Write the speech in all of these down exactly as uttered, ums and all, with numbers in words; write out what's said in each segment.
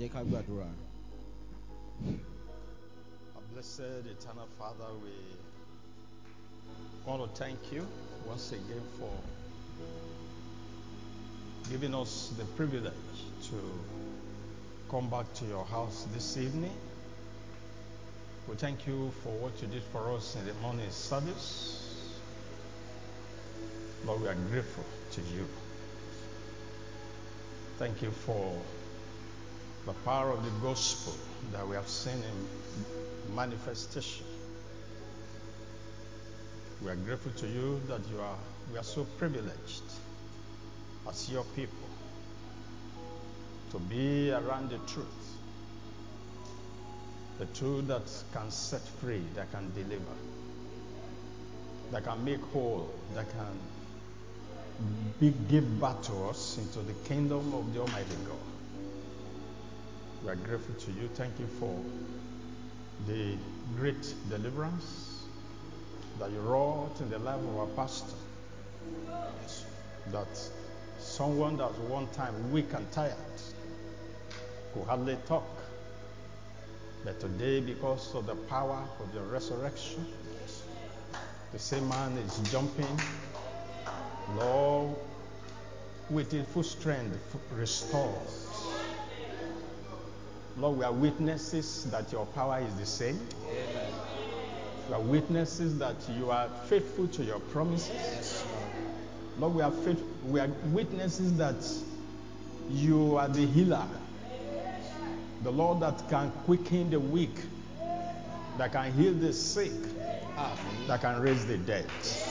jẹ́ ká gbàdúrà. Our blessed eternal Father, we want to thank you once again for giving us the privilege to come back to your house this evening. We thank you for what you did for us in the morning service. Lord, we are grateful to you. Thank you for the power of the gospel that we have seen in manifestation. We are grateful to you that you are we are so privileged as your people to be around the truth. The truth that can set free, that can deliver, that can make whole, that can be, give back to us into the kingdom of the Almighty God. We are grateful to you. Thank you for the great deliverance that you wrought in the life of our pastor. That someone that was one time weak and tired, could hardly talk, but today, because of the power of the resurrection, the same man is jumping, Lord, with his full strength restored. Lord, we are witnesses that your power is the same. Amen. We are witnesses that you are faithful to your promises. Yes, Lord. Lord, we are faith, we are witnesses that you are the healer, the Lord that can quicken the weak, that can heal the sick, that can raise the dead.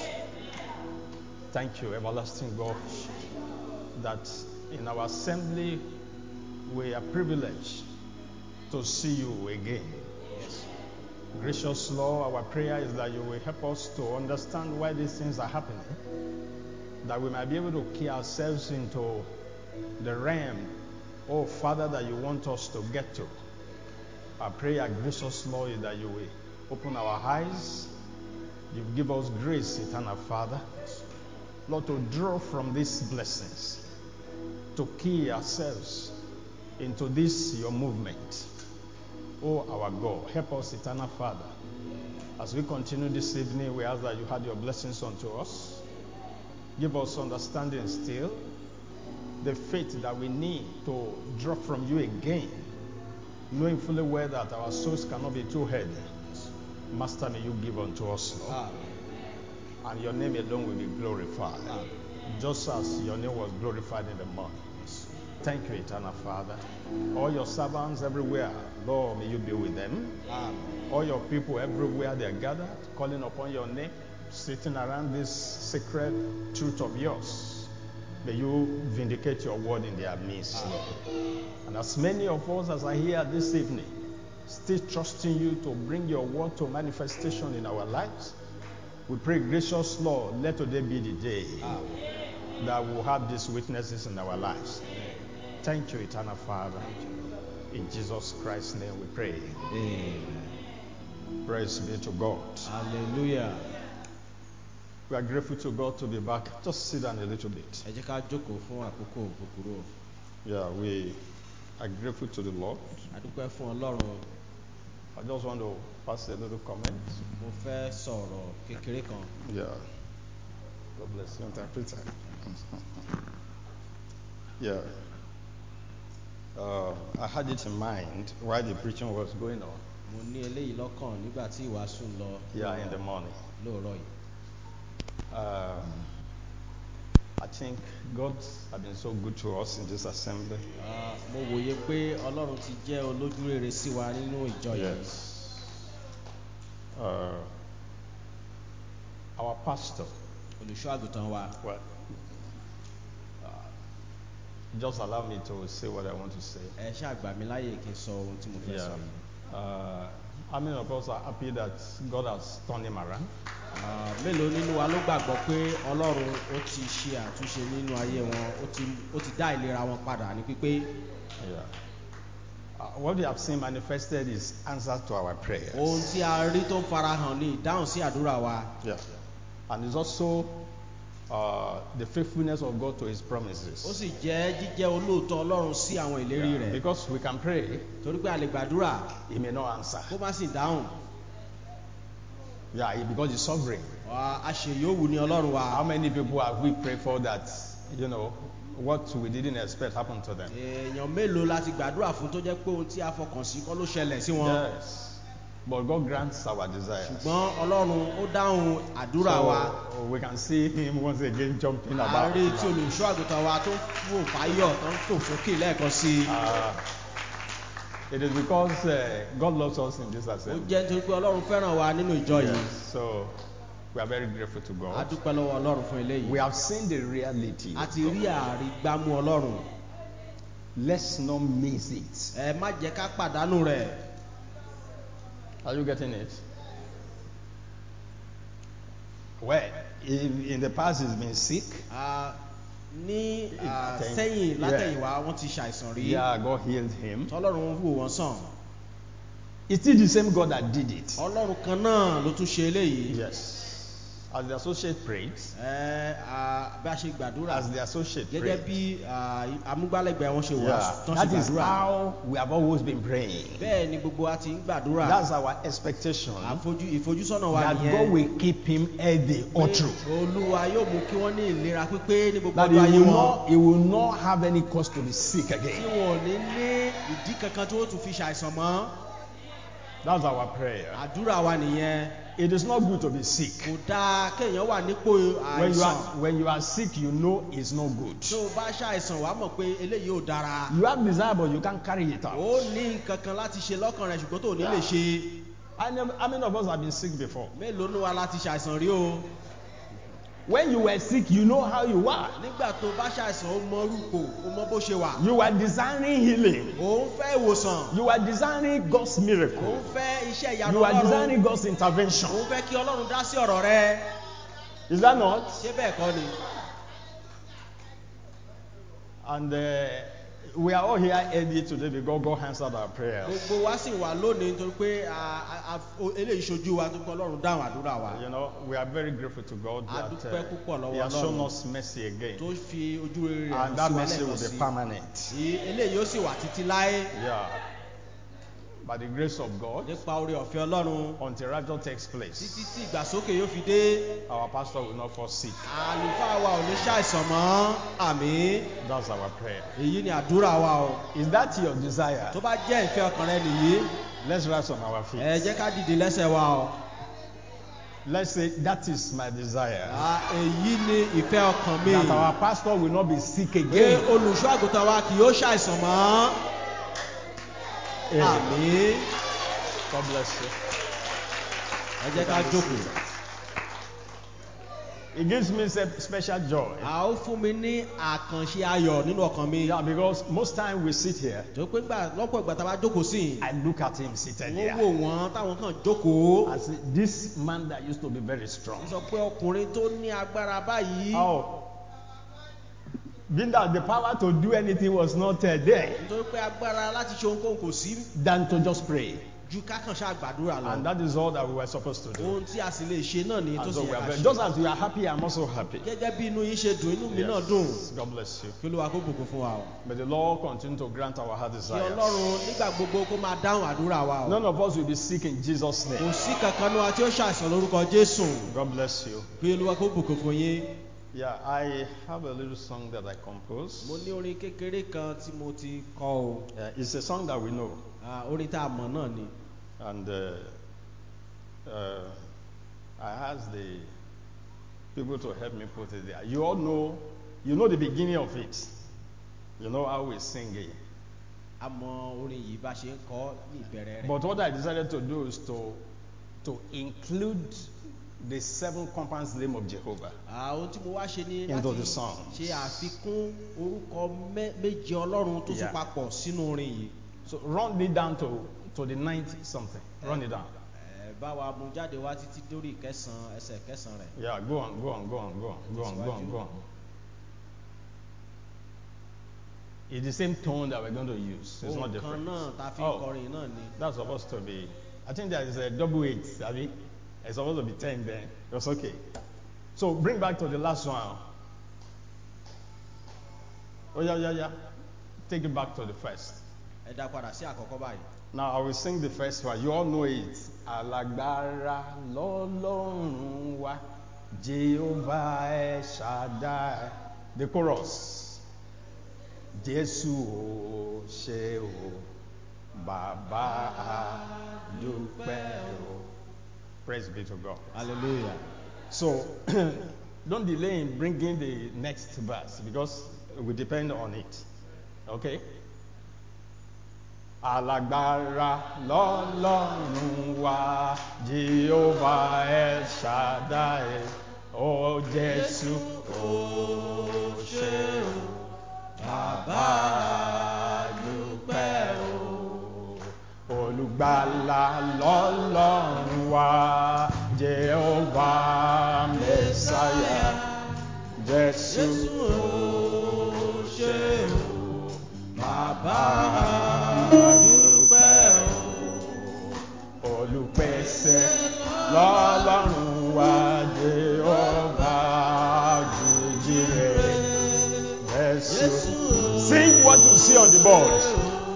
Thank you, everlasting God, that in our assembly we are privileged to see you again. Yes. Gracious Lord, our prayer is that you will help us to understand why these things are happening, that we might be able to key ourselves into the realm, oh Father, that you want us to get to. Our prayer, gracious Lord, is that you will open our eyes, you give us grace, eternal Father, Lord, to draw from these blessings, to key ourselves into this your movement. Oh, our God, help us, eternal Father. As we continue this evening, we ask that you had your blessings unto us. Give us understanding still, the faith that we need to draw from you again, knowing fully well that our souls cannot be too heavy. Master, may you give unto us, Lord. Amen. And your name alone will be glorified. Amen. Just as your name was glorified in the morning. Thank you, eternal Father. All your servants everywhere, Lord, may you be with them. Amen. All your people everywhere they are gathered, calling upon your name, sitting around this sacred truth of yours. May you vindicate your word in their midst, Lord. And as many of us as are here this evening, still trusting you to bring your word to manifestation in our lives, we pray, gracious Lord, let today be the day Amen. That we will have these witnesses in our lives. Amen. Thank you, eternal Father. You. In Jesus Christ's name we pray. Amen. Praise be to God. Hallelujah. We are grateful to God to be back. Just sit down a little bit. Yeah, we are grateful to the Lord. I just want to pass a little comment. Yeah. God bless you, interpreter. Yeah. Uh, I had it in mind while the preaching was going on. Yeah, in the morning. Um, I think God has been so good to us in this assembly. Yes. Uh, our pastor. Well, uh, just allow me to say what I want to say. Yeah. Uh, how many of us are happy that God has turned him around? Yeah. Uh, what we have seen manifested is answers to our prayers. Yeah. And it's also uh, the faithfulness of God to his promises. ó sì jẹ́ jíjẹ́ olóòótọ́ Ọlọ́run sí àwọn ìlérí Yeah, rẹ̀. because we can pray, torí pé a lè gbàdúrà he may not answer. kó má sì dáhùn. Yeah, he- because he's sovereign. Aṣèyówù ni Ọlọ́run wa. How many people have we prayed for that, you know, what we didn't expect happened to them? èèyàn mélòó la ti gbàdúrà fún tó jẹ́ pé ohun tí a fọkàn sí kọ́ ló ṣẹlẹ̀ sí wọn. Yes. But God grants our desires. ṣùgbọ́n Ọlọ́run ó dáhùn àdúrà wa. So we can see him once again jumping a about. rí tí olùṣọ́ àgùntàn wa tó ń fò fáyọ̀ tó ń fò sókè lẹ́ẹ̀kan sí i. Uh, it is because uh, God loves us in this ó assembly. jẹ́ nítorí pé Ọlọ́run fẹ́ràn wa nínú ìjọ yìí. Yes. So we are very grateful to a God. dúpẹ́ lọ́wọ́ Ọlọ́run fún eléyìí. We have seen the reality. a ti rí àrígbámú Ọlọ́run. Let's not miss it. ẹ má jẹ́ ká pàdánù rẹ̀. Are you getting it? Well, in, in the past he's been sick. Ah, ní ah, Àtẹ̀yìn- sẹ́yìn Yeah. látẹ̀yìnwá wọ́n ti ṣàìsàn rí. Yeah, God healed him. tọ́lọ́run wò wọ́n sàn. It's still the same God that did it. Ọlọ́run kan náà ló tún ṣe eléyìí. Yes. As the associate prayed, ẹ ah, bí a ṣe gbàdúrà as the associate gẹ́gẹ́ prayed, bí ah, amúgbálẹ́gbẹ̀ẹ́ wọn ṣe wà yeah, tán ṣe that is gbàdúrà. how we have always been praying. bẹ́ẹ̀ ni gbogbo wa ti ń gbàdúrà. That's our expectation. àfojú ìfojúsọ́nà wa That nìyẹn. God will keep him healthy or pé true. Olúwa yóò mú kí wọ́n ní ìlera pípé ní gbogbo That he ọdún ayé will wọn. not, he will not have any cause to be sick tí again. wọn ò ní ní ìdí kankan tí wọ́n tún fi ṣàìsàn mọ́. That's our prayer. àdúrà wa nìyẹn. It is not good to be sick. kò dáa kéèyàn wà nípò When you are àìsàn. when you are sick, you know it's not good. tó o bá ṣàìsàn wàá mọ̀ pé eléyìí ò dára. You have desire, but you can't carry it out. ó ní nǹkan kan láti ṣe lọ́kàn rẹ̀ ṣùgbọ́n tó ò ní lè ṣe. I never, how many of us have been sick before? mélòó ní wa láti ṣàìsàn rí o. When you were sick, you know how you were. nígbà tó o bá ṣàìsàn ó mọ rúkọ ó mọ bó ṣe wà. You were desiring healing. ó ń fẹ́ ìwòsàn. You were desiring God's ó miracle. ń fẹ́ iṣẹ́ ìyanu You were Ọlọ́run. desiring God's intervention. ó ń fẹ́ kí Ọlọ́run dá sí ọ̀rọ̀ rẹ. Is that not? ṣé bẹ́ẹ̀ kọ́ ni. And uh, we are all here early today because God answered our prayers. gbogbo wa sì wà lónìí nítorí pé a- a- a- o- eléyìí ṣojú wa tó kọ́ Ọlọ́run dáhùn àdúrà wa. You know, we are very grateful to God A that dúpẹ́ púpọ̀ uh, lọ́wọ́ He has shown Ọlọ́run. us mercy again. tó fi ojú rere rẹ̀ hàn And that sí wa mercy will lẹ́ẹ̀kan be sí. permanent. Tí eléyìí ó sì wà títí láé. Yeah. By the grace of God, nípa oore ọ̀fẹ́ Ọlọ́run. until rapture takes place, títí tí ìgbàsókè yóò fi dé. our pastor will not fall sick. àlùfáà wa ò ní ṣàìsàn mọ́. àmín. That's our prayer. èyí ni àdúrà wa o. Is that your desire? tó bá jẹ́ ìfẹ́ ọkàn rẹ nìyí. Let's rise on our ẹ feet. jẹ́ ká dìde lẹ́sẹ̀ wa o. Let's say, that is my desire. À, èyí ni ìfẹ́ ọkàn mi. That our pastor will not be sick pé again. olùṣọ́ àgùntàn wa kì yóò ṣàìsàn mọ́. Amen. àmín. God bless you. ẹ jẹ́ ká jókòó. It gives me se- special joy. a ó fún mi ní àkànṣe ayọ̀ nínú ọkàn mi. Yeah, because most time we sit here, tó pé gbà lọ́pọ̀ ìgbà tá a bá jókòó sí i. I look at him seated wọ́n wò here. wọ́n táwọn kan jókòó. I say, this man that used to be very strong. wọ́n sọ pé ọkùnrin tó ní agbára báyìí. Oh, being that the power to do anything was not uh, there, nítorí pé agbára láti ṣe ohunkóhun kò sí than to just pray. ju kákan ṣáà gbàdúrà lọ. And that is all that we were supposed to do. ohun tí a sì lè ṣe náà ni tó And sì so yẹ we are ká very, ṣe. just as you are happy, I'm also happy. gẹ́gẹ́ bí inú yín ṣe dùn inú mi náà dùn. Yes. God bless you. kí Olúwa kó bùkún fún wa o. May the Lord continue to grant our heart kí desires. Ọlọ́run nígbà gbogbo kó máa dáhùn àdúrà wa o. None of us will be sick in Jesus' kò name. sí kankan ní wa tí ó ṣàìsàn lórúkọ Jésù. God bless you. kí Olúwa kó bùkún fún yín. Yeah, I have a little song that I composed. mo ní orin kékeré kan tí mo ti kọ o. Uh, it's a song that we know. Ah, orin tá a mọ̀ náà ni. And uh, uh, I asked the people to help me put it there. You all know, you know the beginning of it. You know how we sing it. a mọ orin yìí bá ṣe ń kọ ní ìbẹ̀rẹ̀ rẹ̀. But what I decided to do is to to include the seven compounds name of Jehovah Ah, ohun tí mo wá ṣe ni into láti the song. ṣe àfikún orúkọ mẹ́- méje Ọlọ́run tó tún Yeah. papọ̀ sínú orin yìí. So run it down to to the ninth something. Run it down. Ẹ bá wa mú jáde wá títí dórí ìkẹsàn ẹsẹ̀ kẹsàn rẹ̀. Yeah, go on, go on, go on, go on, go on, go on, go on. It's the same tone that we're going to use. It's not ohun kan different. náà tá a fi ń Oh. kọrin náà ni. That's supposed to be. I think there is a double eight, Abby. It's supposed to be ten then. That's okay. So bring back to the last one. Oh, yeah, yeah, yeah. Take it back to the first. Ẹ dá padà sí àkọ́kọ́ báyìí. Now I will sing the first one. You all know it. Alágbára lọ́lọ́run wa, Jehovah El Shaddai. The chorus. Jésù ò ṣe o, Bàbá a dúpẹ́ o. Praise be to God. Hallelujah. So, don't delay in bringing the next verse because we depend on it. Okay? Alágbára lọ́lọ́run wa, Jehovah El Shaddai. Oh, Jésù ò ṣe o, Bàbá dúpẹ́ o. Olùgbàlà lọ́lọ́run wa, Jehovah Messiah. Jésù ò ṣe o, Bàbá dúpẹ́ o. Olùpèsè lọ́lọ́run wa, Jehovah jíjìrè. Jésù. Sing what you see on the board.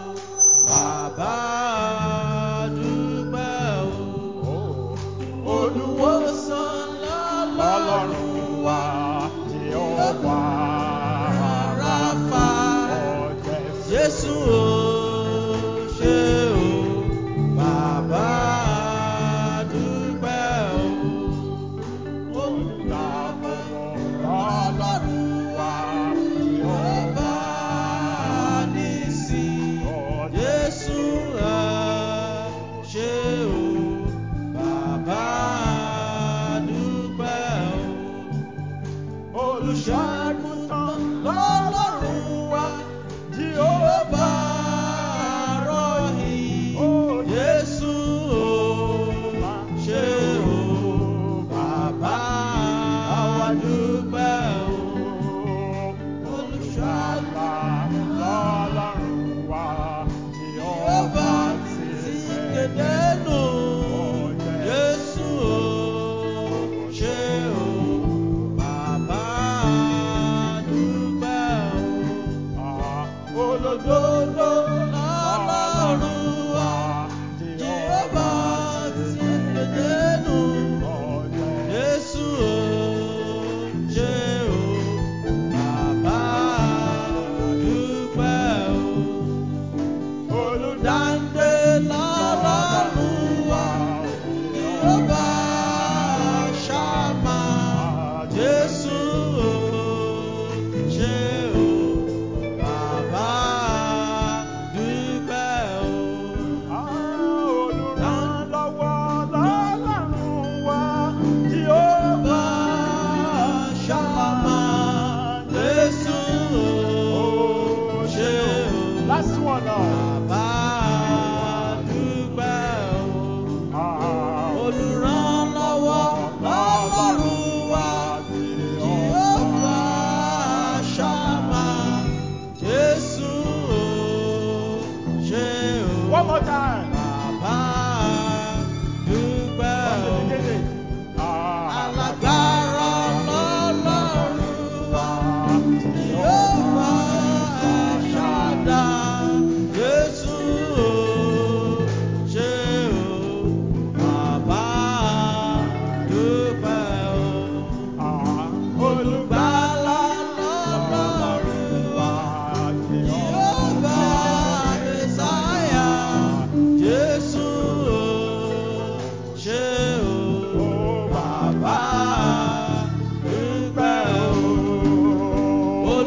Bàbá dúpẹ́ o. Olùwòsàn Lọ́lọ́run wa, Jehovah Rapha. Oh, Jésù ò ṣe o, Bàbá dúpẹ́ o. Olùdámọ̀wọ̀ lọ́lọ́run wa, Jehovah Nísì. Jésù ò ṣe o, Bàbá dúpẹ́ o. Olùṣọ́-àgùntàn lọ́lọ́run wa, Jehovah Rohi. Oh, Jésù ò ṣe o, Bàbá dúpẹ́ o. Olùṣọ́-àlà lọ́lọ́run wa, Jehovah Tsidkenu. Jésù ò ṣe o, Bàbá dúpẹ́ o. Olódodo Lọ́lọ́run wa, Jehovah Tsidkenu. Jésù ò ṣe o, Bàbá dúpẹ́ o. Olùdáǹdè lọ́lọ́run wa, Jehovah Shammah. Jésù ò ṣe o, Bàbá dúpẹ́ o. Olùrànlọ́wọ́ lọ́lọ́run wa, Jehovah Shammah. Jésù ò ṣe o, Last one now. Bàbá dúpẹ́ o. Olùrànlọ́wọ́ lọ́lọ́run wa, Jehovah Shammah. Jésù ò ṣe o, One more time. Bàbá dúpẹ́ From the o. beginning. Alágbára lọ́lọ́run wa, Jehovah El Shaddai. Jésù ò ṣe o, Bàbá dúpẹ́ o. Olùgbàlà lọ́lọ́run wa, Jehovah Messiah. Jésù ò ṣe o, Bàbá dúpẹ́ o.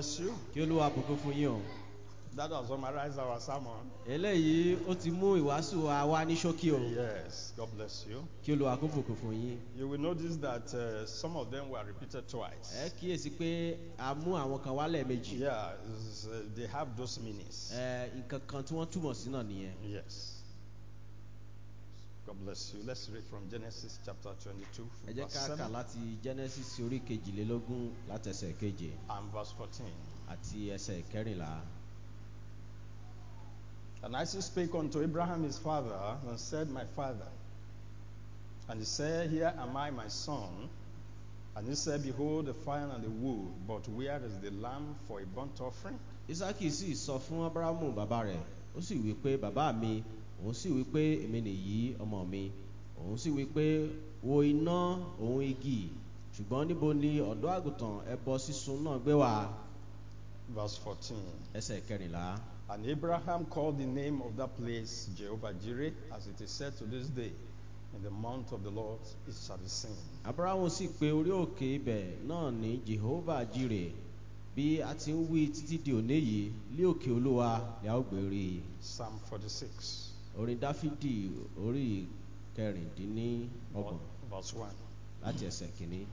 bless you. Kí Olúwa bùkún fún yín o. That has summarized our sermon. Eléyìí ó ti mú ìwàásù wa wá ní ṣókí o. Yes, God bless you. Kí Olúwa kó bùkún fún yín. You will notice that uh, some of them were repeated twice. Ẹ kíyèsí pé a mú àwọn kan wá lẹ́ẹ̀mejì. Yeah, it's, uh, they have those meanings. Ẹ nǹkan kan tí wọ́n túmọ̀ sí náà nìyẹn. Yes. God bless you. Let's read from Genesis chapter twenty-two, Ẹ jẹ́ verse ká kà seven láti Genesis orí kejìlélógún láti ẹsẹ̀ keje and verse fourteen. àti ẹsẹ̀ kẹrìnlá. And Isaac spake unto Abraham his father, and said, My father. And he said, Here am I, my son. And he said, Behold, the fire and the wood, but where is the lamb for a burnt offering? Ísákì sì sọ fún Ábúráhámù bàbá rẹ̀, ó sì wí pé, bàbá mi, òun sì wí pé, èmi nìyí ọmọ mi. Òun sì wí pé, wo iná òun igi, ṣùgbọ́n níbo ni ọ̀dọ́ àgùntàn ẹbọ sísun náà gbé wà? Verse fourteen. Ẹsẹ̀ kẹrìnlá. And Abraham called the name of that place Jehovah Jireh, as it is said to this day, in the mount of the Lord it shall be seen. Ábúráhámù sì pe orí òkè ibẹ̀ náà ní Jehovah Jireh, bí a ti ń wí títí di òní yìí, lí òkè Olúwa ni a ó gbé rí i. Psalm forty-six, Orin Dáfídì orí kẹrìndínlọ́gbọ̀n verse one. láti ẹsẹ̀ kìíní.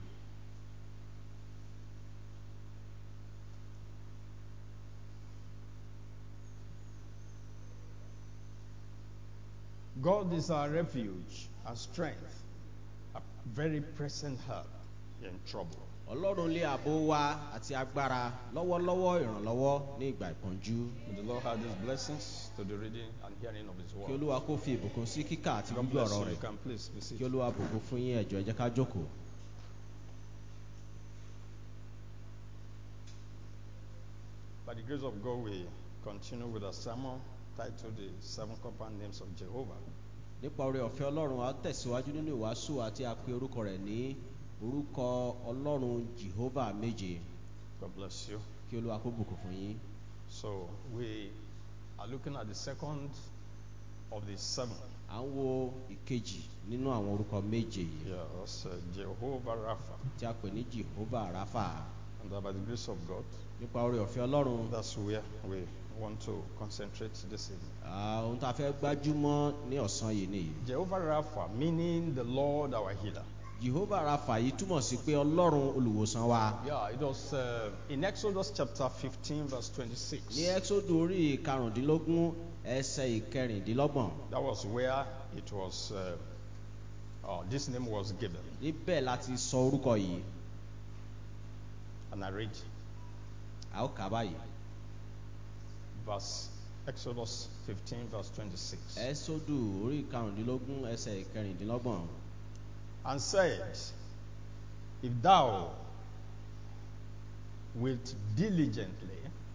God is our refuge and strength, a very present help in trouble. Ọlọ́run lé ààbò wa àti agbára lọ́wọ́lọ́wọ́ ìrànlọ́wọ́ ní ìgbà ìpọ́njú. May the Lord add his blessings to the reading and hearing of his Kí word. Olúwa kó fi ìbùkún sí kíkà àti God gbígbọ́ bless ọ̀rọ̀ you. You rẹ̀. can please be Kí seated. Olúwa bùkún fún yín, ẹ jọ̀ọ́ ẹ jẹ́ ká jókòó. By the grace of God, we continue with a sermon titled The Seven Compound Names of Jehovah. Nípa oore ọ̀fẹ́ Ọlọ́run, a tẹ̀síwájú nínú ìwàásù àti a pe orúkọ rẹ̀ ní orúkọ Ọlọ́run Jehovah méje. God bless you. Kí Olúwa kó bùkún fún yín. So, we are looking at the second of the seven. À ń wo ìkejì nínú àwọn orúkọ méje yìí Yeah, that's uh, Jehovah Rapha. tí a pè ní Jehovah Rapha. And uh, by the grace of God, Nípa oore ọ̀fẹ́ Ọlọ́run, that's where we want to concentrate this evening. ah, ohun tá a fẹ́ gbájúmọ́ ní ọ̀sán yìí nìyí. Jehovah Rapha, meaning the Lord our healer. Jehovah Rapha yìí túmọ̀ sí pé Ọlọ́run olùwòsàn wa. Yeah, it was uh, in Exodus chapter fifteen, verse twenty-six. Ní Ẹ́xódù orí karùndínlógún ẹsẹ̀ ìkẹrìndínlọ́gbọ̀n. That was where it was, uh, uh, this name was given. Níbẹ̀ láti sọ orúkọ yìí. And I read A ó kà á báyìí. verse Exodus fifteen, verse twenty-six. Ẹ́xódù orí karùndínlógún ẹsẹ̀ ìkẹrìndínlọ́gbọ̀n. And said, If thou wilt diligently,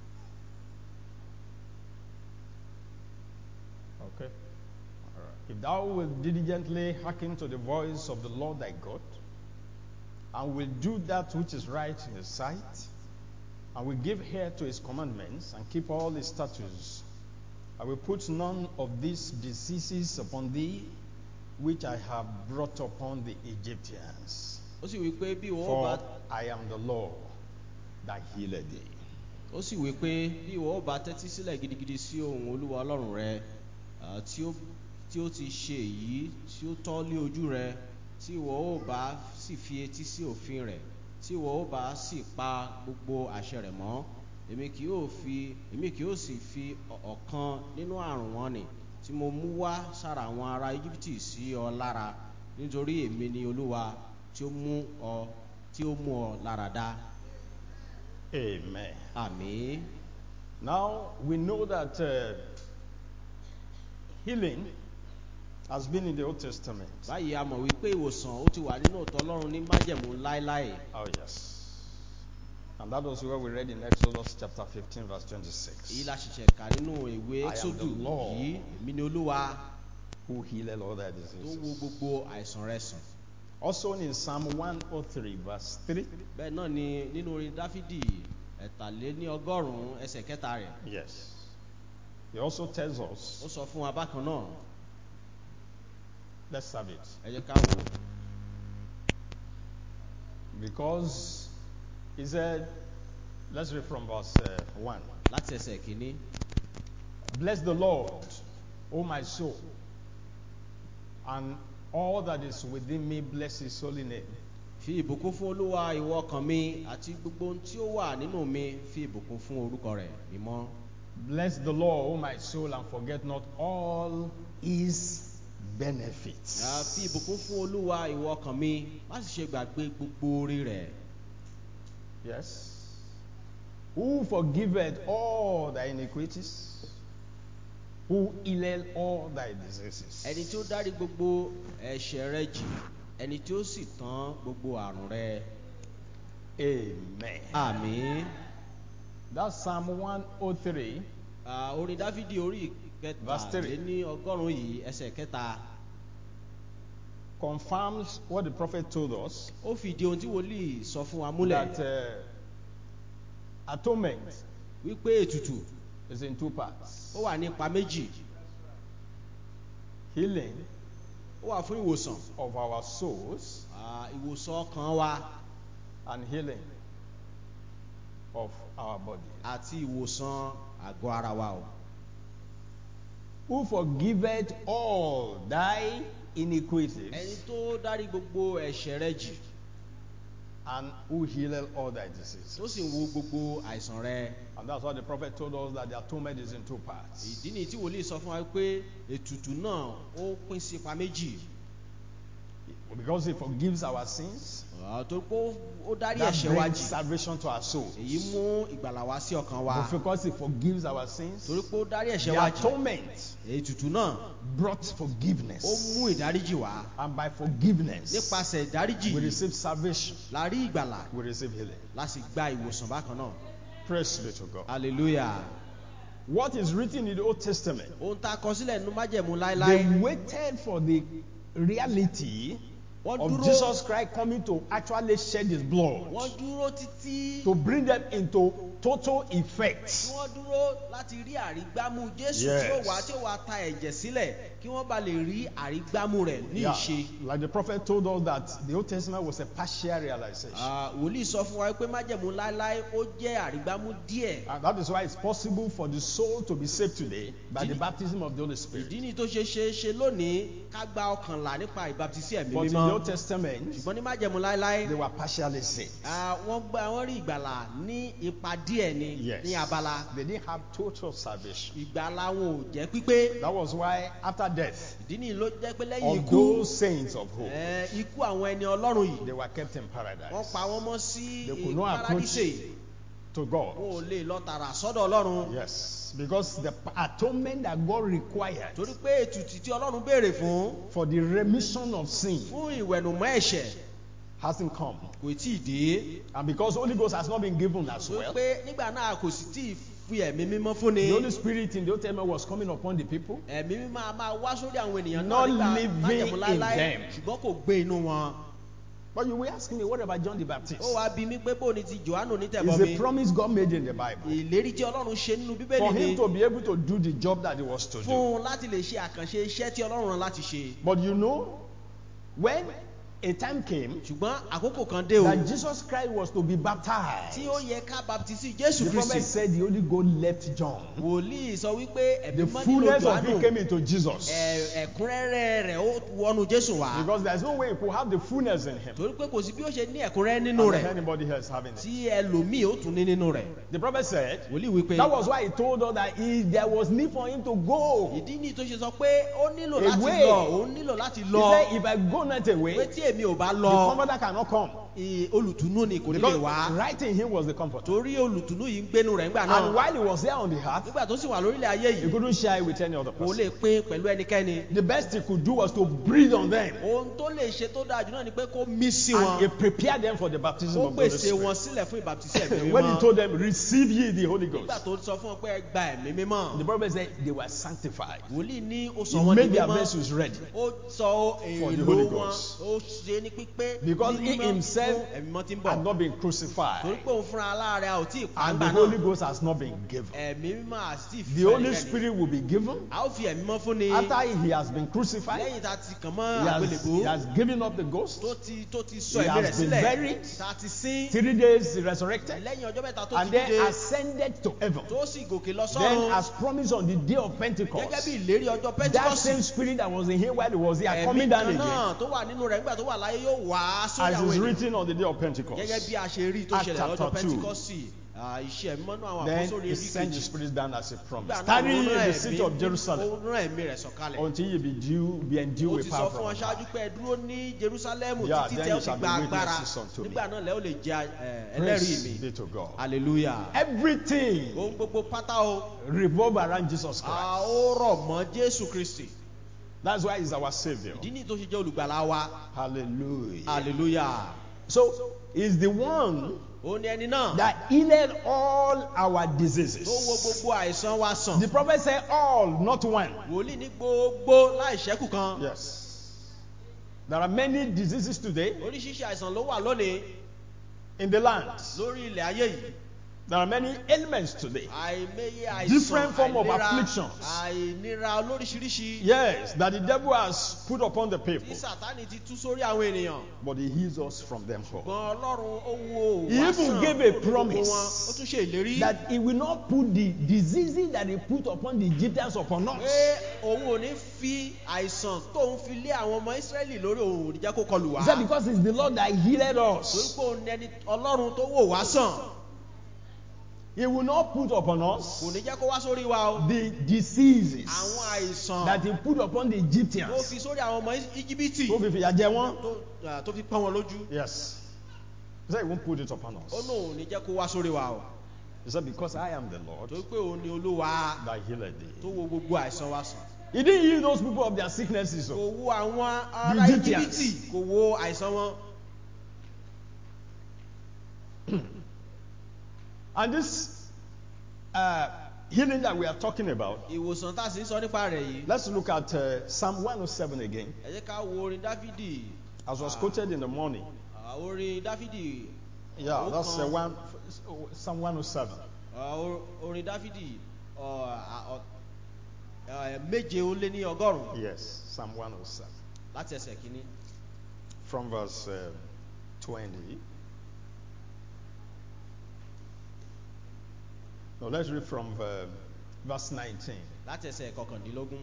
okay, all right. If thou wilt diligently hearken to the voice of the Lord thy God, and will do that which is right in his sight, and will give ear to his commandments, and keep all his statutes, I will put none of these diseases upon thee, which I have brought upon the Egyptians. Ó sì wí pé bí ìwọ For bá I am the Lord that healeth thee. ó sì wí pé bí ìwọ bá tẹ́tí sílẹ̀ gidigidi sí ohùn Olúwa Ọlọ́run rẹ, ah, tí ó tí ó ti ṣe èyí tí ó tọ́ lé ojú rẹ, tí ìwọ ó bá sì fi etí sí òfin rẹ̀, tí ìwọ ó bá sì pa gbogbo àṣẹ rẹ̀ mọ́, èmi kì yóò fi èmi kì yóò sì fi ọ̀kan nínú àrùn wọn nì tí mo mú wá sára àwọn ará Íjíbítì sí ọ lára, nítorí èmi ni Olúwa tí ó mú ọ tí ó mú ọ lára dá. Amen. Àmín. Now we know that uh, healing has been in the Old Testament. Báyìí a mọ̀ wípé ìwòsàn ó ti wà nínú ọ̀tọ̀ Ọlọ́run ní májẹ̀mú láéláé. Oh, yes. And that was where we read in Exodus chapter fifteen, verse twenty-six. Èyí la ṣẹ̀ṣẹ̀ kà nínú ìwé I am Ẹ́xódù the Lord yìí, èmi ni Olúwa who healed all thy tó diseases. wo gbogbo àìsàn rẹ sàn. Also in Psalm one oh three, verse three. Bẹ́ẹ̀ náà ni nínú orin Dáfídì ẹ̀tàléní ọgọ́rùn-ún ẹsẹ̀ kẹta rẹ̀. Yes. He also tells Ó us, sọ fún wa bákan náà, let's have it. ẹ jẹ́ ká wò ó. Because he said, Let's read from verse uh, one. láti ẹsẹ̀ kìíní. Bless the Lord, O my soul, and all that is within me, bless his holy name. Fi ìbùkún fún Olúwa ìwọ ọkàn mi àti gbogbo ohun tí ó wà nínú mi, fi ìbùkún fún orúkọ rẹ̀ mímọ́. Bless the Lord, O my soul, and forget not all his benefits. À, fi ìbùkún fún Olúwa ìwọ ọkàn mi, má sì ṣe gbàgbé gbogbo orí rẹ̀. Yes. Who forgiveth all thy iniquities, who healeth all thy diseases. Ẹni tí ó dárí gbogbo ẹ̀ṣẹ̀ rẹ jì, ẹni tí ó sì tán gbogbo àrùn rẹ. Amen. Àmín. That's Psalm one oh three. À, orin Dáfídì orí Verse kẹta three. lé ní ọgọ́rùn-ún yìí ẹsẹ̀ kẹta. Confirms what the prophet told us, Ó fìdí ohun tí wòlíì sọ fún wa múlẹ̀ that uh, atonement wípé ètùtù is in two parts. ó wà ní ipa méjì. Healing Ó wà fún ìwòsàn, of our souls à, ìwòsàn ọkàn wa and healing of our body. àti ìwòsàn àgọ́ ara wa o. Who forgiveth all thy iniquities, Ẹni tó dárí gbogbo ẹ̀ṣẹ̀ rẹ jì, and who healeth all thy diseases. tó sì ń wo gbogbo àìsàn rẹ. And that's why the prophet told us that the atonement is in two parts. Ìdí nìyí tí wòlíì sọ fún wa pé ètùtù náà ó pín sí ipa méjì. Because he forgives our sins, À, tó pé ó- ó dárí that ẹ̀ṣẹ̀ wa brings jì, salvation to our souls. èyí mú ìgbàlà wá sí ọkàn wa. But because he forgives our sins, Torí pé ó dárí ẹ̀ṣẹ̀ the wa jì, atonement ètùtù náà brought ó forgiveness. mú ìdáríjì wá. And by forgiveness, Nípasẹ̀ ìdáríjì we yìí, receive salvation, la rí ìgbàlà, we receive healing. la sì gba ìwòsàn bákan náà. Praise be to God. Hallelujah. What is written in the Old Testament? Ohun tá a kọ sílẹ̀ nínú májẹ̀mú láéláé. They waited for the reality Wọ́n of dúró, Jesus Christ coming to actually shed his blood, wọ́n dúró títí to bring them into total tí effect. wọ́n dúró láti rí àrígbámú Jésù tí ó Yes. wá tí ó wá ta ẹ̀jẹ̀ sílẹ̀ kí wọ́n bá lè rí àrígbámú rẹ̀ ní Yeah, ìṣe. like the prophet told us that the Old Testament was a partial realization. Ah, wòlíì sọ fún wa pé májẹ̀mú láéláé ó jẹ́ àrígbámú díẹ̀. And that is why it's possible for the soul to be saved today by the baptism of the Holy Spirit. Ìdí ni tó ṣe ṣe ṣe lónìí ká gba ọkàn là nípa ìbáptísí ẹ̀mí But in the mímọ́. Old Testament, Ṣùgbọ́n ní májẹ̀mú láéláé, they were partially saved. ah, wọ́n gba wọ́n rí ìgbàlà ní ipa díẹ̀ ni Yes. ní abala. They didn't have total salvation. Ìgbàlà wọn ò jẹ́ pípé. That was why after death Ìdí nìyí ló jẹ́ pé lẹ́yìn of ikú, those saints of hope, eh, ikú àwọn ẹni Ọlọ́run yìí, they were kept in wọ́n paradise pa wọ́n mọ́ sí They could not approach paradíṣe. to Wọn God. ò lè lọ tààrà sọ́dọ̀ Ọlọ́run. Yes, because the atonement that God required Torí pé ètùtù tí Ọlọ́run béèrè fún for the remission of sin fún ìwẹ̀nùmọ́ ẹ̀ṣẹ̀ hasn't come. kò tí ì dé. And because Holy Ghost has not been given as Torí well, pé nígbà náà kò sì tí ì fi ẹ̀mí mímọ́ fún ni. the Holy Spirit in the Old Testament was coming upon the people, Ẹ̀mí mímọ́ a máa wá sórí àwọn ènìyàn náà Not nígbà living májẹ̀mú in láéláé, them. ṣùgbọ́n kò gbé inú wọn. but you will ask me, what about John the Baptist? Ó wá bí mi pé bó ni ti Jòhánù It's nítẹ̀bọmi. a promise God made in the Bible Ìlérí tí Ọlọ́run ṣe nínú Bíbélì for ni him to be able to do the job that he was to do. fún un láti lè ṣe àkànṣe iṣẹ́ tí Ọlọ́run rán láti ṣe. But you know, when a time came Ṣùgbọ́n àkókò kan dé o that Jesus Christ was to be baptized, tí ó yẹ ká baptisi Jésù the prophet Kristi. said the Holy Ghost left John. Wòlíì sọ wípé ẹ̀mí The mọ́ nílò fullness of it Jòhánù. came into Jesus. Ẹ̀- ẹ̀kúnrẹ́rẹ́ rẹ̀ ó wọnú Jésù wá. Because there's no way he could have the fullness in him. Torí pé kò sí bí ó ṣe ní ẹ̀kúnrẹ́rẹ́ nínú Unless rẹ̀ anybody else having it. tí ẹlòmíì ó tún ní nínú rẹ̀. The prophet said Wòlíì wípé that was why he told us that he, there was need for him to go. ìdí ni tó ṣe sọ pé ó nílò láti Away. lọ òun nílò láti He lọ said, if I go not away, pé the tí èmi ò bá lọ comforter cannot come. ì- olùtùnú ni kò ní lè Because wá right in him was the comforter. torí olùtùnú yìí ń gbénu rẹ̀ ńgbà And náà while he was there on the earth, nígbà tó sì wà lórílẹ̀ ayé he yìí couldn't share it with any other kò person. lè pín pẹ̀lú ẹnikẹ́ni. The best he could do was to breathe on them. Ohun tó lè ṣe tó dáa jù náà ni pé kó mí sí And he wọn prepared them for the baptism kó of the Holy pèsè wọn Spirit. sílẹ̀ fún ìbàptísí ẹ̀mí When he mímọ́. told them, receive ye the Holy Nígbà Ghost, tó sọ fún wọn pé ẹ gba ẹ̀mí mímọ́. the prophet said they were sanctified. Wòlíì ní ó He sọ wọn di made their mímọ́. vessels ready. Ó sọ For the èlò Holy wọn Ghost. ó ṣe ní pípé Because ní he mímọ́ himself Jesus ẹ̀mí mọ́ ti ń had bọ̀. not been Torí crucified, pé òun fúnra aláàrẹ̀ a ò tí ì pa and the ńgbà Holy náà. Ghost has not been given. Ẹ̀mí mímọ́ à sì fi The Holy ẹnikẹ́ni. Spirit will be given A ó fi ẹ̀mí mọ́ fún ni. after he has been crucified. Lẹ́yìn tá a ti kàn He mọ́ has, he àgbélébùú. has given up the ghost. Tó ti tó ti sọ He ẹ̀mí rẹ̀ has been sílẹ̀. buried. Tá a ti sín. Three days he resurrected, Lẹ́yìn ọjọ́ mẹ́ta tó and ti then dìde. ascended to heaven. Tó sì gòkè lọ Then, sọ́run. as promised on the day of Gẹ́gẹ́ bí Pentecost, ìlérí ọjọ́ that Pentikọ́sì. same spirit that was in him while he was here, Ẹ̀mí coming down kan again, náà tó wà nínú rẹ̀ nígbà tó wà láyé yóò wá sórí as àwọn is ènìyàn. written on the day of Pentecost. Gẹ́gẹ́ bí a ṣe rí tó Acts ṣẹlẹ̀ lọ́jọ́ chapter two. Pentikọ́sì. Iṣẹ́ mímọ́ náà àwọn Then àpọ́sólì he orí sent the kejì. spirit down as a promise. Nígbà náà Tarry ló in rán the ẹ̀mí- city of Jerusalem ó rán ẹ̀mí rẹ̀ sọ̀kalẹ̀. until you be due, be endued Ó with ti power sọ fún from wọn on ṣáájú high. pé ẹ dúró ní Jerúsálẹ́mù Yeah, títí then tẹ́ you ó fi shall be gba agbára. witnesses unto me. Nígbà náà lẹ́ ó lè jẹ́ ẹ, ẹlẹ́rìí Praise mi. be to God. Hallelujah. Everything Ohun gbogbo pátá o. revolve around Jesus A Christ. ó rọ̀ mọ́ Jésù Kristi. That's why he's our Savior. Ìdí nìyí tó ṣe jẹ́ olùgbàlà wa. Hallelujah. Hallelujah. So he's the one Ó ní ẹni náà that healed all our tó wo diseases. gbogbo àìsàn wa sàn. The prophet said all, not one. Wòlíì ní gbogbo láì ṣẹ́kù kan. Yes. There are many diseases today Oríṣiríṣi àìsàn ló wà lónìí in the land. lórí ilẹ̀ ayé yìí. There are many ailments today. Àìmọye àìsàn, Different form of àìlera, afflictions. àìníra olóríṣiríṣi. Yes, that the devil has put upon the people. Tí Sàtánì ti tú sórí àwọn ènìyàn. But he heals us from them all. Ṣùgbọ́n Ọlọ́run ó wo He wá even sàn gave a lórí gbogbo promise wọn. Ó tún ṣe ìlérí That he will not put the diseases that he put upon the Egyptians upon us. pé òun ò ní fi àìsàn tóun fi lé àwọn ọmọ Ísírẹ́lì lórí òun ò ní jẹ́ kó kọlù wá. He said, because it's the Lord that healed Torí us. pé òun ẹni Ọlọ́run tó wò wá sàn. He will not put upon us Kò ní jẹ́ kó wá sórí wa o. the diseases Àwọn àìsàn that he put upon the tó Egyptians. fi sórí àwọn ọmọ Íjíbítì Tó fi fìyà jẹ wọ́n. tó ah, tó fi pọ́n wọn lójú. Yes. He said he won't put it upon Ó us. náà ò ní jẹ́ kó wá sórí wa o. He said, because I am the Lord Torí pé òun ni Olúwa that healed tó thee. wo gbogbo àìsàn wa sàn. He didn't heal those people of their sicknesses. Kò So. wo àwọn ará The Egyptians. Íjíbítì kò wo àìsàn wọn. And this uh, healing that we are talking about, Ìwòsàn tá a sì ń sọ nípa rẹ̀ yìí. let's look at uh, Psalm one oh seven again, Ẹ jẹ́ ká wo orin Dáfídì. as was quoted in the morning. Ah, Orin Dáfídì. Yeah, that's uh, Ọ̀kan. one, Psalm one oh seven. ah, or- Orin Dáfídì ọ̀, ah, ọ̀, eh, méje ó lé ní ọgọ́rùn-ún Yes, Psalm one oh seven. láti ẹsẹ̀ kínní. From verse uh, twenty. No, let's read from uh, verse nineteen. Láti ẹsẹ̀ kọkàndínlógún.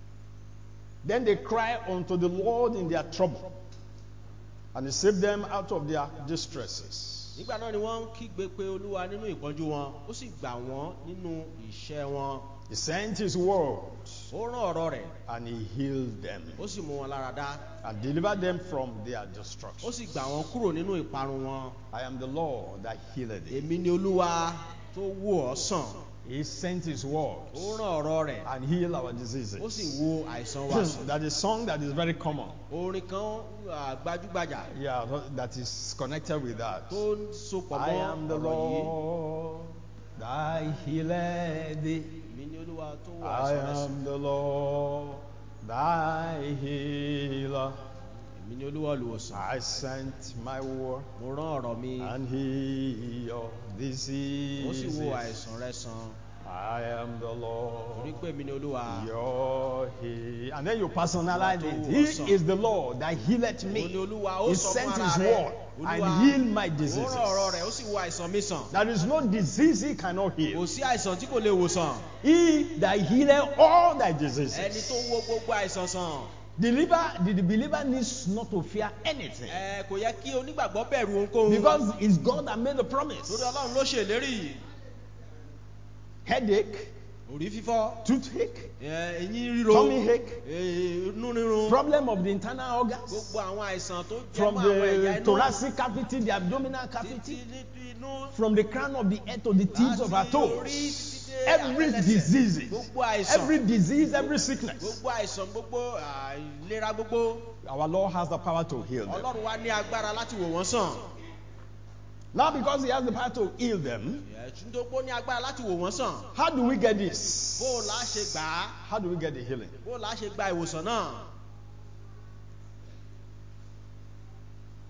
Then they cry unto the Lord in their trouble, and he saved them out of their distresses. Nígbà náà ni wọ́n ń kígbe pé Olúwa nínú ìpọ́njú wọn, ó sì gbà wọ́n nínú ìṣẹ́ wọn. He sent his word, Ó rán ọ̀rọ̀ rẹ̀, and he healed them, ó sì mú wọn lára dá. and delivered them from their Ó destruction. sì gbà wọ́n kúrò nínú ìparun wọn. I am the Lord that healed thee. Èmi ni Olúwa tó wò ọ́ sàn. He sent his word Ó rán ọ̀rọ̀ rẹ̀, and healed our ó sì diseases. wo àìsàn wa sàn. That is a song that is very common. Orin kan ah, gbajúgbajà Yeah, that is connected with that. tó ń sopọ̀ I mọ́ am the ọ̀rọ̀ yìí. Lord thy healed thee. Èmi ni Olúwa tó wò I àìsàn rẹ̀ sàn. am the Lord thy healer. Èmi ni Olúwa olùwòsàn. I sent my word Mo rán ọ̀rọ̀ mi, and heal your ó sì diseases. wo àìsàn rẹ̀ sàn. I am the Torí Lord pé èmi ni Olúwa. your healer. And then you personalize it. Olúwa tó He wòsàn. is the Lord that healeth Ó ní me. Olúwa, ó He sọ sent fún his ara rẹ̀. word Olúwa, and healed my ó diseases. rán ọ̀rọ̀ rẹ̀, ó sì wo àìsàn mi sàn. There is no disease he cannot Kò heal. sí àìsàn tí kò lè wò sàn. He that healeth all thy Ẹni diseases. tó wo gbogbo àìsàn sàn. Deliver, the, the believer needs not to fear anything. Ẹ kò yẹ kí onígbàgbọ́ bẹ̀rù ohunkóhun. Because it's God that made the promise. Torí Ọlọ́run ló ṣe ìlérí yìí. Headache, Orí fífọ́, toothache, ẹ, eyín ríro, tummy ache, ẹ, inú rírun. problem of the internal organs, Gbogbo àwọn àìsàn tó jẹ́ from mọ́ àwọn ẹ̀yà the inú. thoracic cavity, the abdominal Títí cavity, ní inú. from the crown of the head to the tips of our Láti orí toes. títí dé Every àtẹ́lẹsẹ̀. disease, Gbogbo àìsàn. every disease, every sickness. Gbogbo àìsàn, gbogbo àìlera gbogbo. Our Lord has the power to heal them. Ọlọ́run wá ní agbára láti wò wọ́n sàn. Now, because He has the power to heal them, Ẹ̀tún tó pọ̀ ní agbára láti wò wọ́n sàn. how do we get this? Bó o là á ṣe gbà á. How do we get the healing? Bó o là á ṣe gba ìwòsàn náà.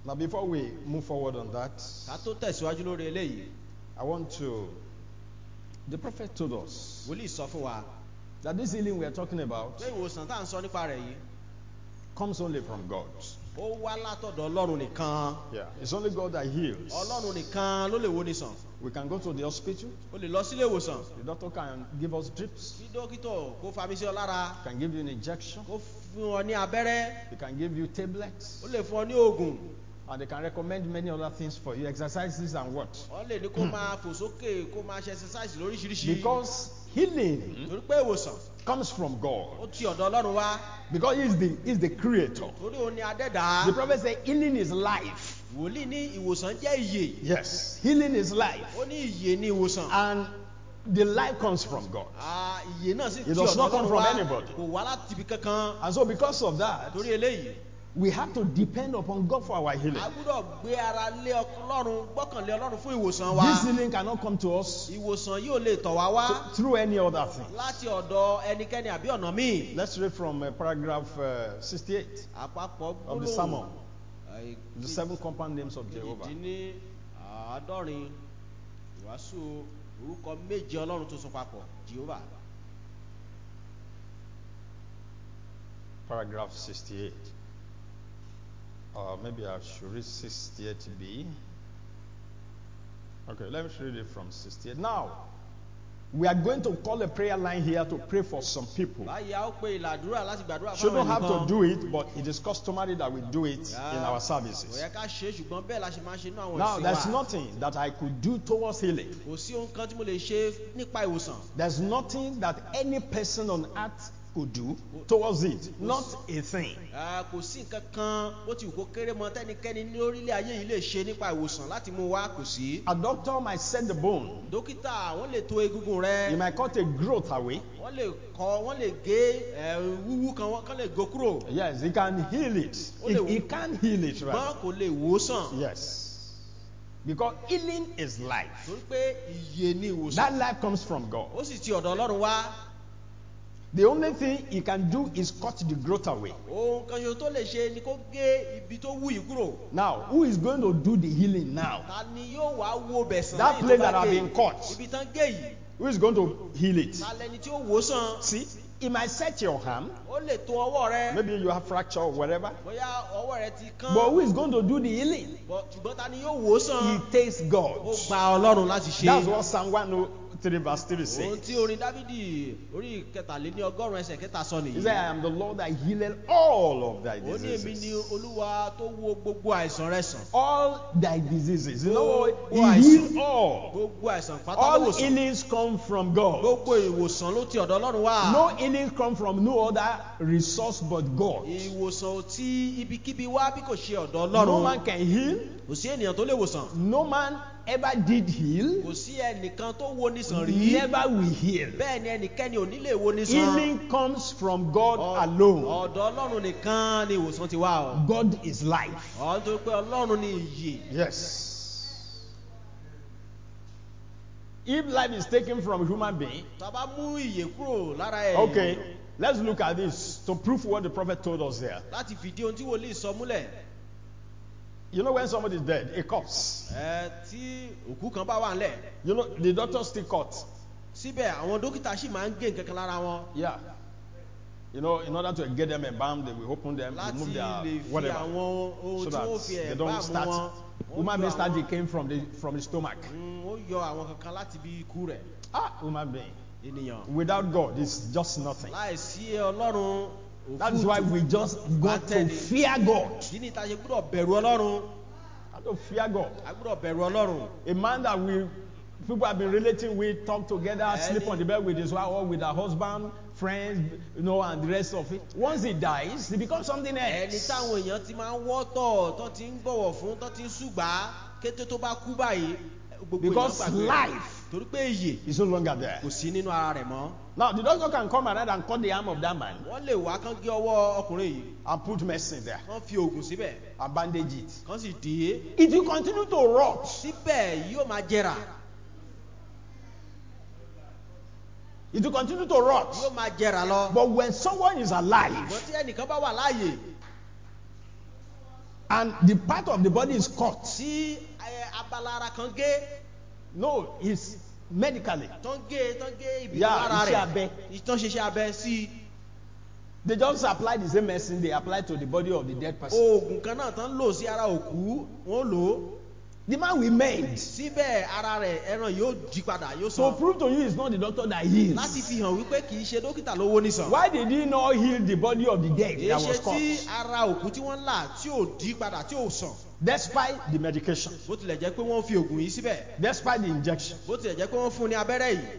Now, before we move forward on that, ká tó tẹ̀síwájú lórí eléyìí, I want to. The prophet told us wòlíì sọ fún wa that this healing we are talking about pé ìwòsàn tá à ń sọ nípa rẹ̀ yìí comes only from God. ó wá látọ̀dọ̀ Ọlọ́run nìkan. Yeah, it's only God that heals. Ọlọ́run nìkan ló lè wo ni sàn. We can go to the hospital. O lè lọ sílé ìwòsàn. The doctor can give us drips. Kí dókítà kó fami sí ọ lára. Can give you an injection. Kó fún ọ ní abẹ́rẹ́. They can give you tablets. Ó lè fún ọ ní oògùn. And they can recommend many other things for you, exercises and what. Wọ́n lè ní kó máa fò sókè kó máa ṣe exercise lóríṣiríṣi. Because healing torí pé ìwòsàn comes from God. ó ti ọ̀dọ̀ Ọlọ́run wá. Because He's the He's the Creator. Torí òun ni adẹ́dàá. The prophet said, "Healing is life." Wòlíì ní ìwòsàn jẹ́ ìyè. Yes, healing is life, Ó ní ìyè ní ìwòsàn. and the life comes from God. Ah, ìyè náà sì It ti does ọ̀dọ̀ not come Ọlọ́run from wá. anybody. Kò wá láti ibi kankan. And so, because of that, Torí eléyìí, we have to depend upon God for our healing. a gbọ́dọ̀ gbé ara lé Ọlọ́run, gbọ́kànlé Ọlọ́run fún ìwòsàn wa. This healing cannot come to us Ìwòsàn yóò lè tọ̀ wá wá through any other thing. láti ọ̀dọ̀ ẹnikẹ́ni àbí ọ̀nà míì. Let's read from uh, paragraph uh, sixty-eight Àpapọ̀ of the sermon, gbólóhùn the seven compound names of Jehovah. ìdíní àádọ́rin ìwàásù orúkọ méje Ọlọ́run tó so papọ̀ Jehovah. Paragraph sixty-eight. Or maybe I should read sixty-eight B. Okay, let me read it from sixty-eight. Now, we are going to call a prayer line here to pray for some people. Báyìí a ó pe ìlàdúrà láti gbàdúrà fún àwọn Shouldn't have to ẹnìkan. do it, but it is customary that we do it in our Kò services. yẹ ká ṣe é, ṣùgbọ́n bẹ́ẹ̀ la ṣe máa ṣe nínú àwọn Now, ìsìn there's wa. nothing that I could do towards healing. Kò sí ohun kan tí mo lè ṣe nípa ìwòsàn. There's nothing that any person on earth could do towards it. Not a thing. Ah, kò sí nǹkan kan bó ti wù kó kéré mọ tẹ́nikẹ́ni ní orílẹ̀ ayé yìí lè ṣe nípa ìwòsàn láti mú wá kò sí. A doctor might set the bone. Dókítà wọ́n lè tò egungun rẹ. He might cut a growth away. Wọ́n lè kọ wọ́n lè gé ẹ̀ wúwú kan wọ́n kàn lè gò kúrò. Yes, he can heal it. He, he can heal it, right? Ṣùgbọ́n kò lè wò ó sàn. Yes. Because healing is life. Torí pé ìyè ni ìwòsàn. That life comes from God. Ó sì ti ọ̀dọ̀ Ọlọ́run wá. The only thing he can do is cut the growth away. Ohun kan ṣoṣo tó lè ṣe ni kó gé ibi tó wú yìí kúrò. Now, who is going to do the healing now? Ta ni yóò wá wo bẹ̀sán That lẹ́yìn place tó that bá have gé been cut. ibi tán gé yìí? Who is going to heal it? Ta lẹni tí ó wò ó sàn? See, he might set your hand. Ó lè tó ọwọ́ rẹ. Maybe you have fracture or whatever. Bóyá ọwọ́ rẹ ti kán. But who is going to do the healing? But- Ṣùgbọ́n ta ni yóò wò ó sàn? It takes Ó God. gba Ọlọ́run láti ṣe. That's what Psalm one oh three verse three Ohun says. tí orin Dávidi orí kẹtàléní ọgọ́rùn-ún ẹsẹ̀ kẹta sọ He nìyí. said, I am the Lord that healeth all of thy Ó ní èmi ni diseases. Olúwa tó wo gbogbo àìsàn rẹ sàn. All thy diseases. You know, Gbogbo he àìsàn. healed all. Gbogbo àìsàn pátá ló All wò sàn. healings come from God. Gbogbo ìwòsàn ló ti ọ̀dọ̀ Ọlọ́run wá. No healing come from no other resource but God. Ìwòsàn ò tí ibikíbi wá bí kò ṣe ọ̀dọ̀ No Ọlọ́run. man can heal. Kò sí ènìyàn tó lè wòsàn. No man ever did heal. Kò sí ẹnìkan tó wo nísàn rí. Never will heal. Bẹ́ẹ̀ ni ẹnikẹ́ni ò ní lè wo nísàn. Healing comes from God Ọ- alone. Ọ̀dọ̀ Ọlọ́run nìkan ni ìwòsàn ti wá o. God is life. Ọ̀ nítorí pé Ọlọ́run ni ìyè. Yes. If life is taken from a human being, Tá a bá mú ìyè kúrò lára ẹ̀. okay, let's look at this to prove what the prophet told us there. Láti fìdí ohun tí wòlíì sọ múlẹ̀. You know when somebody is dead, a corpse. Ẹ tí òkú kan bá wà ńlẹ̀. You know the doctor still cut. Síbẹ̀ àwọn dókítà sì máa ń gé nǹkan kan lára wọn. Yeah. You know, in order to get them embalmed, they will open them, Láti remove their lè fi whatever, àwọn ohun so tí that wọ́n fi they ẹ̀ bá don't mú wọn. start. Wọ́n Human yọ being start àwọn- decaying from the from the stomach. Mm, Ó yọ àwọn kankan láti bí ikú rẹ̀. Ah, human being. Ènìyàn. Without God, it's just nothing. Láìsí Ọlọ́run. That is why we just got to fear God. Kí ni ta ṣe gbọ́dọ̀ bẹ̀rù Ọlọ́run? Got to fear God. A gbọ́dọ̀ bẹ̀rù Ọlọ́run. A man that we people have been relating with, talk together, sleep on the bed with his wife or with her husband, friends, you know, and the rest of it. Once he dies, he becomes something Ẹni else. táwọn èèyàn ti máa ń wọ́tọ̀ tó ti ń bọ̀wọ̀ fún tó ti ń ṣùgbà kété tó bá kú báyìí gbogbo èèyàn Because gbàgbé. life Torí pé ìyè is no longer there. kò sí nínú ara rẹ̀ mọ́. Now, the doctor can come around and cut the arm of that man Wọ́n lè wá kán gé ọwọ́ ọkùnrin yìí. and put medicine there Kán fi oògùn síbẹ̀. and bandage it. Kán sì dé. It will continue to rot. Síbẹ̀ yóò máa jẹrà. It will continue to rot. Yóò máa jẹrà lọ. But when someone is alive Ṣùgbọ́n tí ẹnìkan bá wà láàyè. and the part of the body is cut. tí eh, abala ara kan gé No, it's medically. tó ń gé tó ń gé ibi Yeah, lára iṣẹ́ abẹ. rẹ̀ tó ń ṣe iṣẹ́ abẹ sí They just apply the same medicine they apply to the body of the dead person. oògùn kan náà tán lò sí ara òkú wọ́n lò ó The man we made. síbẹ̀ ara rẹ̀ ẹran yóò jí padà yóò To sàn prove to you it's not the doctor that heals. láti fi hàn wípé kì í ṣe dókítà lówó nìsàn. Why did he not heal the body of the dead èyí that ṣe was tí cut? ara òkú tí wọ́n là tí ò dí padà tí ò sàn Despite the medication, bó tilẹ̀ jẹ́ pé wọ́n fi ògùn yìí síbẹ̀ despite the injection. bó tilẹ̀ jẹ́ pé wọ́n fún ní abẹ́rẹ́ yìí.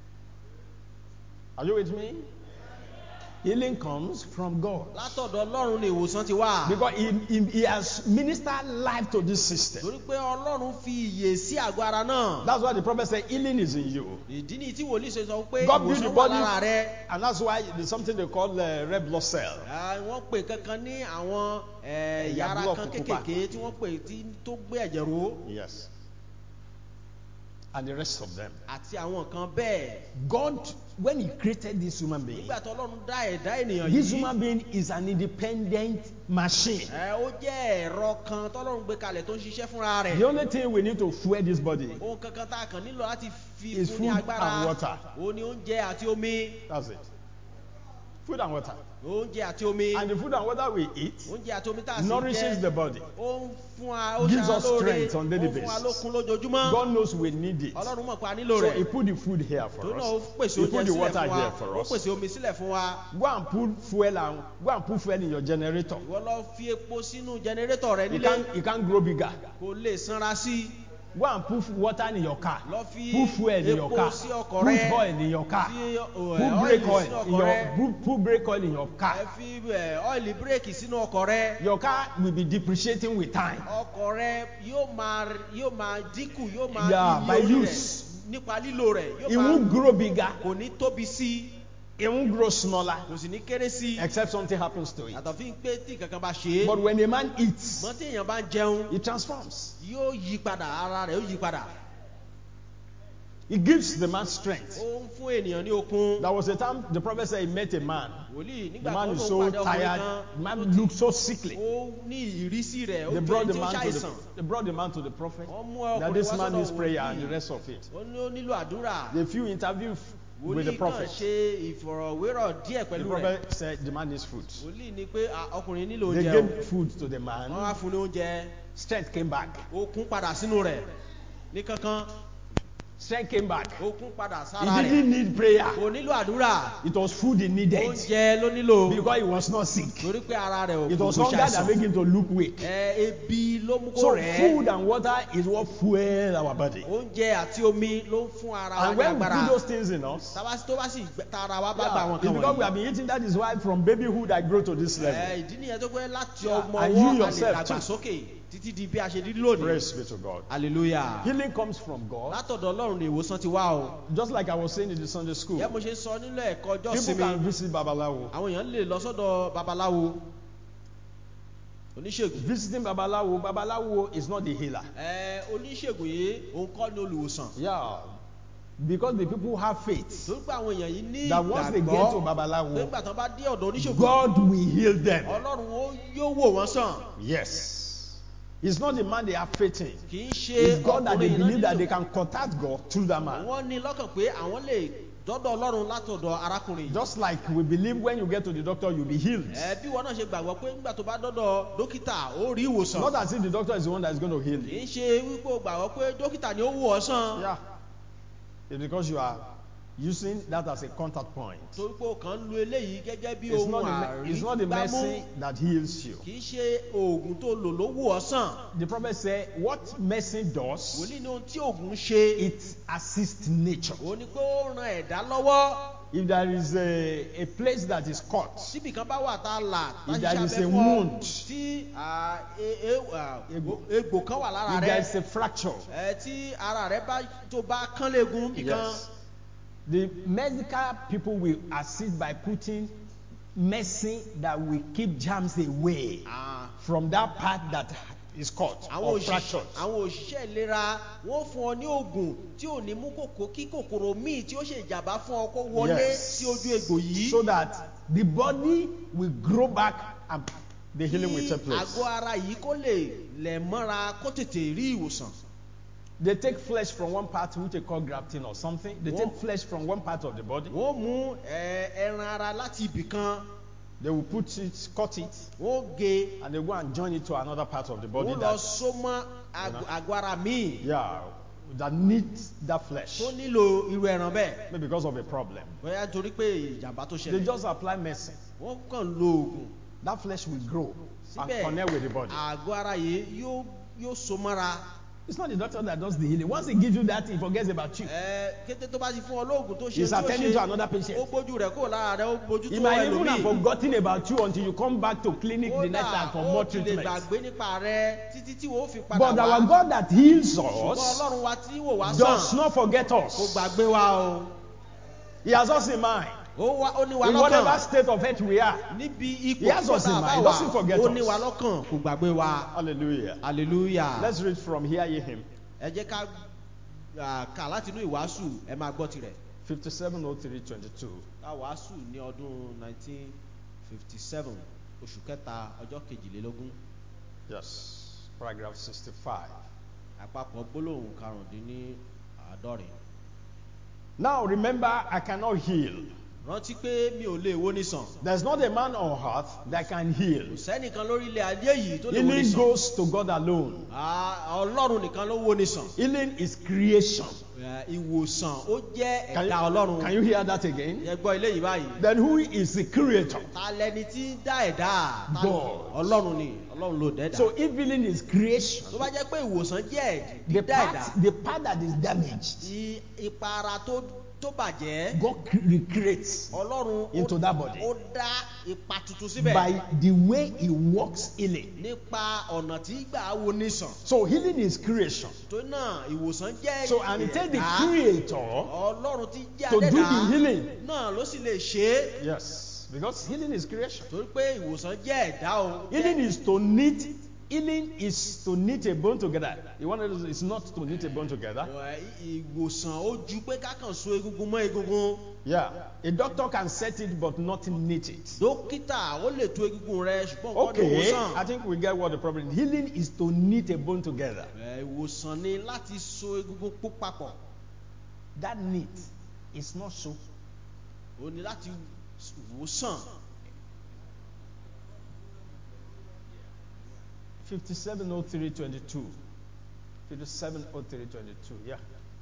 Are you with me? Healing comes from God. látọ̀dọ̀ ọlọ́run ni ìwòsàn ti wá. Because he, he, he has ministered life to this system. torí pé ọlọ́run fi ìyè sí àgọ́ ara náà. That's why the prophet said healing is in you. ìdí ni tí wòlíì ṣe sọ pé God built the ìwòsàn wà body, lára rẹ. and that's why there's something they call uh, red blood cell. Ah, wọ́n pè kankan ní àwọn eh, Ẹ̀yà ẹ̀yà ara blood kan pupa. kékèké tí wọ́n pè tí tó gbé ẹ̀jẹ̀ ró Yes. And the rest of them. àti àwọn kan bẹ́ẹ̀. God, when he created this human being, nígbà tó ọlọ́run dá ẹ̀dá ènìyàn this yìí. human being is an independent machine. ẹ ó jẹ́ ẹ̀rọ kan tọ́lọ́run gbé kalẹ̀ tó ń ṣiṣẹ́ fúnra rẹ̀. The only thing we need to fuel this body ohun kankan tá a kàn nílò láti fi is fún ní food agbára. and water. ó ní oúnjẹ àti omi. That's it. Food and water. oúnjẹ àti omi. And the food and water we eat oúnjẹ àti omi tá a sì nourishes jẹ. the body. ó ń fún wa ó Gives ṣara us lóore. strength on daily ó fún wa basis. lókun lójoojúmọ́. God knows we need it. ọlọ́run mọ̀ pé a nílò So rẹ̀. he put the food here for torí náà ó us. pèsè He oúnjẹ put the sílẹ̀ water fún wa. here for ó us. pèsè omi sílẹ̀ fún wa. Go and put fuel and go and put fuel in your generator. ìwọ lọ fi epo sínú jẹnẹrétọ̀ rẹ It nílé. can't, it can't grow bigger. kò lè sanra sí. Go and put water in your car. lọ fi Put fuel in your epo car. sí Put ọkọ̀ rẹ. oil in your car. fi Put ọ́ìlì brake sínú oil in ọkọ̀ your rẹ. put, put brake oil in your ẹ car. fi ẹ, ọ́ìlì bírèkì sínú ọkọ̀ rẹ. Your car will be depreciating with time. ọkọ̀ rẹ yóò máa yóò máa dínkù yóò máa Yeah, iye by orí use. rẹ̀ nípa lílo rẹ̀ It yóò máa won't grow bigger. kò ní tóbi sí It won't grow smaller. kò sì ní kéré sí Except something happens to it. àtàfi pé tí kankan bá ṣe é But when a man eats, mọ tí èèyàn bá ń jẹun it transforms. yóò yí padà ara rẹ̀ yóò yí padà It gives the man strength. ó ń fún ènìyàn ní okun. There was a time the prophet said he met a man. wòlíì The nígbà man tó is ló so ń pàdé ọkùnrin tired. kan The man looked so sickly. ó ní ìrísí rẹ̀ ó They jọ brought ẹni the tí ó man to the, ṣàìsàn. they brought the man to the prophet. wọ́n mú That ọkùnrin this wá man sọ́dọ̀ needs prayer and the wòlíì rest of it. ó ní ó nílò àdúrà. The few interviews with the wòlíì kàn prophet. ṣe ìfọ̀rọ̀wérọ̀ díẹ̀ The pẹ̀lú rẹ̀. prophet said the man needs food. wòlíì ní pé à, ọkùnrin nílò They oúnjẹ o. gave food to the wọ́n man. wá fún ní oúnjẹ. Strength came back. okun padà sínú rẹ̀ ní kankan. Strength came back. okun padà He sára rẹ̀. didn't need prayer. kò nílò àdúrà. It was food he needed. oúnjẹ ló nílò. Because he was not sick. torí pé ara rẹ̀ ò It was kò hunger that ṣàìsàn. made him to look weak. ẹ ebi ló mú kó So rẹ̀. food and water is what fuel our body. oúnjẹ àti omi ló ń fún ara wa And ní when we agbára. put those things in us, tábà tó bá sì gbẹ- tara wa bá gba yeah, àwọn it's kan because we wọ̀nyí. have been eating. That is why from babyhood I grow to this level. ẹ ìdí nìyẹn tó pé láti Yeah, ọmọ and ọwọ́ you a lè yourself dàgbà too. sókè títí di bí a ṣe rí lónìí. Praise be to God. hallelujah. Healing comes from God. látọ̀dọ̀ ọlọ́run ni ìwòsàn ti wá o. Just like I was saying in the Sunday school. yẹ mo ṣe sọ nílò ẹ̀kọ́ ọjọ́ People sinmi. can visit Babalawo. àwọn èèyàn lè lọ sọ́dọ̀ babaláwo oníṣègùn. Visiting Babalawo, Babalawo is not the healer. ẹ oníṣègùn yìí òun kọ́ ni olùwòsàn. Yeah. Because the people have faith torí pé àwọn èèyàn yìí ní that once they get to ìgbàgbọ́ pé Babalawo, nígbà tán bá dé ọ̀dọ̀ oníṣègùn God will heal them. ọlọ́run ó yóò wò wọ́n sàn. Yes. It's not the man they have faith in. kì í ṣe It's God that they ọkùnrin believe náà that they nílò. can contact God through that man. wọ́n ní lọ́kàn pé àwọn lè dọ́dọ̀ ọlọ́run látọ̀dọ̀ arákùnrin yìí. Just like we believe when you get to the doctor, you'll be healed. ẹ bí wọn náà ṣe gbàgbọ́ pé nígbà tó bá dọ́dọ̀ dókítà ó rí ìwòsàn. Not as if the doctor is the one that is going to heal kì you. í ṣe wípé o gbàgbọ́ pé dókítà ni ó wò ọ́ sàn. Yeah. It's because you are using that as a contact point. torí pé o kàn ń lo eléyìí gẹ́gẹ́ bí It's ohun not the, me- it's not the àrídámú. medicine that heals you. kì í ṣe oògùn tó lò ló wò ọ́ sàn. The prophet said, what medicine does, wòlíì ní ohun tí oògùn ṣe. it assists nature. ó ní pé ó ran ẹ̀dá lọ́wọ́. If there is a, a place that is cut, síbì kan bá wà tá a là tá If a there ṣiṣẹ́ is abẹ a fún ọ wound. tí à, e- e- à, Egbò. egbò kan wà lára if there rẹ is a fracture, ẹ tí ara rẹ bá tó bá kán léegun nìkan yes, the medical people will assist by putting medicine that will keep germs away à, from that part that is cut àwọn or òṣìṣẹ́ fractured. àwọn òṣìṣẹ́ ìlera wọ́n fún ọ ní oògùn tí ò ní mú kòkó kí kòkòrò míì tí ó ṣe ìjàmbá fún ọ kó wọlé Yes. sí ojú egbò yìí So that the body will grow back and the healing will take place. àgọ́ ara yìí kó lè lẹ̀ mọ́ra kó tètè rí ìwòsàn. They take flesh from one part, which they call grafting or something. They take flesh from one part of the body. wọ́n mú ẹ, ẹran ara láti ibì kan. They will put it, cut it, wọ́n gé. and they go and join it to another part of the body wọ́n lọ that, so mọ́ àgọ́ àgọ́ ara míì. yeah, that needs that flesh. tó nílò irú ẹran bẹ́ẹ̀. Maybe because of a problem. bóyá nítorí pé ìjàmbá tó They ṣẹlẹ̀. just apply medicine. wọ́n kàn lo oògùn. That flesh will grow and síbẹ̀ connect with the body. àgọ́ ara yìí yóò yóò so mọ́ra. It's not the doctor that does the healing. Once he gives you that, he forgets about you. ẹ kété tó bá ti fún ọ lóògùn tó ṣe He's tó attending to ṣe another patient. ó gbójú rẹ̀ kúrò lára rẹ̀ ó gbójú He tó might even have ẹlòmíì. forgotten about you until you come back to clinic the next kódà time for more ó ti lè treatment. gbàgbé nípa rẹ̀ títí tí wọ́n fi padà But wá. our God that heals ṣùgbọ́n us ọlọ́run wa tí wò wá does sàn not forget kó us. gbàgbé wa o. He has us in mind. ó wá ó ní wa In whatever lọ́kàn state of health we are. níbi ipò He has us in kódà mind. He bá doesn't wà forget ó ní wa us. lọ́kàn kó gbàgbé wa. Hallelujah. hallelujah. Let's read from Hear Ye Him. ẹ jẹ́ ká ah, kà láti inú ìwàásù ẹ máa gbọ́ tirẹ̀. fifty-seven oh three twenty-two. ká wàásù ní ọdún nineteen fifty-seven oṣù kẹta ọjọ́ kejìlélógún. Yes. Paragraph sixty-five. àpapọ̀ gbólóhùn karùndínláàádọ́rin. Now remember, I cannot heal. rántí pé mi ò lè wo ní sàn. There's not a man on earth that can heal. kò sẹ́nìkan lórí ilẹ̀ ayé yìí tó lè wo ní Healing sàn. goes to God alone. Ah, ọlọ́run nìkan ló wo ní sàn. Healing is creation. Eh, ìwòsàn ó jẹ́ Can ẹ̀dá you, ọlọ́run. can you hear that again? ẹ gbọ́ ilé yìí báyìí. Then who is the creator? ta lẹni tí ń dá ẹ̀dá. Ta- God. ọlọ́run ni ọlọ́run ló dẹ́dà. So if healing is creation, tó bá jẹ́ pé ìwòsàn jẹ́ the dídá ẹ̀dá. part, the part that is damaged, i- ipa ara tó tó bàjẹ́. God cre- recreates ọlọ́run ó- into that body ó dá ipa tuntun síbẹ̀. by the way he works healing. nípa ọ̀nà tí gbà á wo ní sàn. So healing is creation. tó náà ìwòsàn jẹ́ So and it takes the ẹ̀dá. creator ọlọ́run tí jẹ́ to do the àdẹ́dá healing. náà ló sì lè ṣe é. Yes, because healing is creation. torí pé ìwòsàn jẹ́ ẹ̀dá o. Healing is to knit. Healing is to knit a bone together. You want to? It's not to knit a bone together. Ọ̀, ìwòsàn ó ju pé kákan so egungun mọ́ egungun. Yeah, a doctor can set it but not knit it. dókítà ó lè tú egungun rẹ ṣùgbọ́n nǹkan ní Okay, ìwòsàn. I think we get what the problem is. Healing is to knit a bone together. Ẹ̀, ìwòsàn ni láti so egungun pọ̀ papọ̀. That knit is not so. ó ní láti wòsàn. fifty-seven oh three twenty-two. fifty-seven oh three twenty-two. Yeah.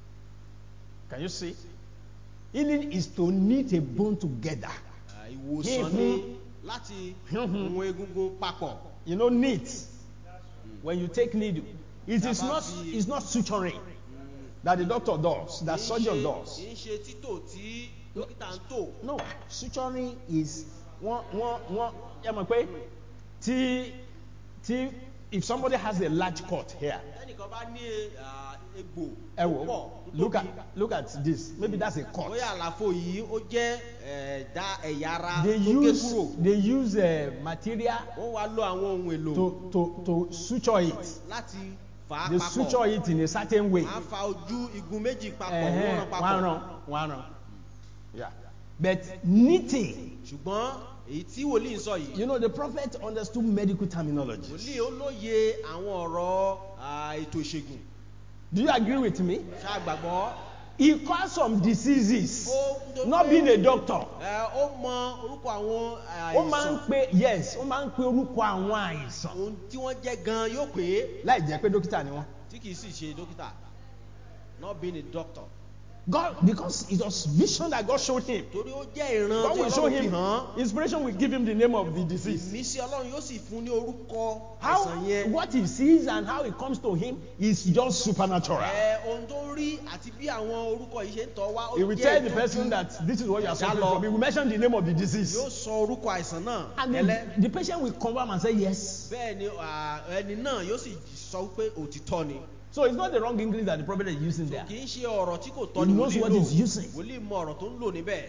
Can you see? Healing is to knit a bone together. Ẹ̀, ìwòsàn ni láti mú egungun papọ̀. You know, knit. When you take needle, it is Taba not. fi- It's not suturing that the doctor does. That Kì í surgeon ṣe- does. kì í ṣe títò tí dókítà ń tò. No, suturing is one one one. Yeah, my pé tí tí if somebody has a large cut here, ẹnìkan bá ní ah, egbò ẹ tó wo, pọ̀ tó look tóbi. at look at this. Maybe that's a cut. bóyá àlàfo yìí ó jẹ́ ẹ̀dá ẹ̀yà ara They tó gé use kúrò. they use uh, material wọ́n wá lo àwọn ohun èlò to to to suture it. láti fà á They papọ̀. suture it in a certain way. wọ́n á fa ojú igun méjì papọ̀ Uh-huh. wọ́n rán One papọ̀. run, one run. Yeah, but knitting. ṣùgbọ́n èyí tí wòlíì ń sọ yìí. You know, the prophet understood medical terminology. wòlíì ó lóye àwọn ọ̀rọ̀ ah, ètò ìṣègùn. Do you agree with me? ṣáà gbàgbọ́. He caused some diseases. Ó- nítorí Not pé, being a doctor. ẹ, ó mọ orúkọ àwọn Ó máa ń àìsàn pe yes, ó máa ń pe orúkọ àwọn àìsàn. ohun tí wọ́n jẹ́ gan yóò pé Láì jẹ́ pé dókítà ni wọ́n. tí kìí sì ṣe dókítà. not being a doctor. God, because it was vision that God showed him. torí ó jẹ́ ìran God tí will show ọlọ́run fi him. hàn. Inspiration will give him the name of the disease. ìmísí ọlọ́run yóò sì fún ní orúkọ How àìsàn yẹn. what he sees and how it comes to him is just supernatural. ẹ ohun tó rí àti bí àwọn orúkọ yìí ṣe ń tọ́ wá ó He will jẹ́ tell the ìtọ́jú. person that this is what you are Ẹ̀dá suffering lọ. from. He will mention the name of the yóò disease. sọ orúkọ àìsàn náà And tẹ́lẹ̀. then the patient will confirm and say yes. bẹ́ẹ̀ ni ah, ẹni náà yóò sì sọ pé òtítọ́ ni. So it's not the wrong English that the prophet is using there. kì í ṣe ọ̀rọ̀ tí kò tọ́ He ni knows wòlíì what lò. he's using. wòlíì mọ ọ̀rọ̀ tó ń lò níbẹ̀.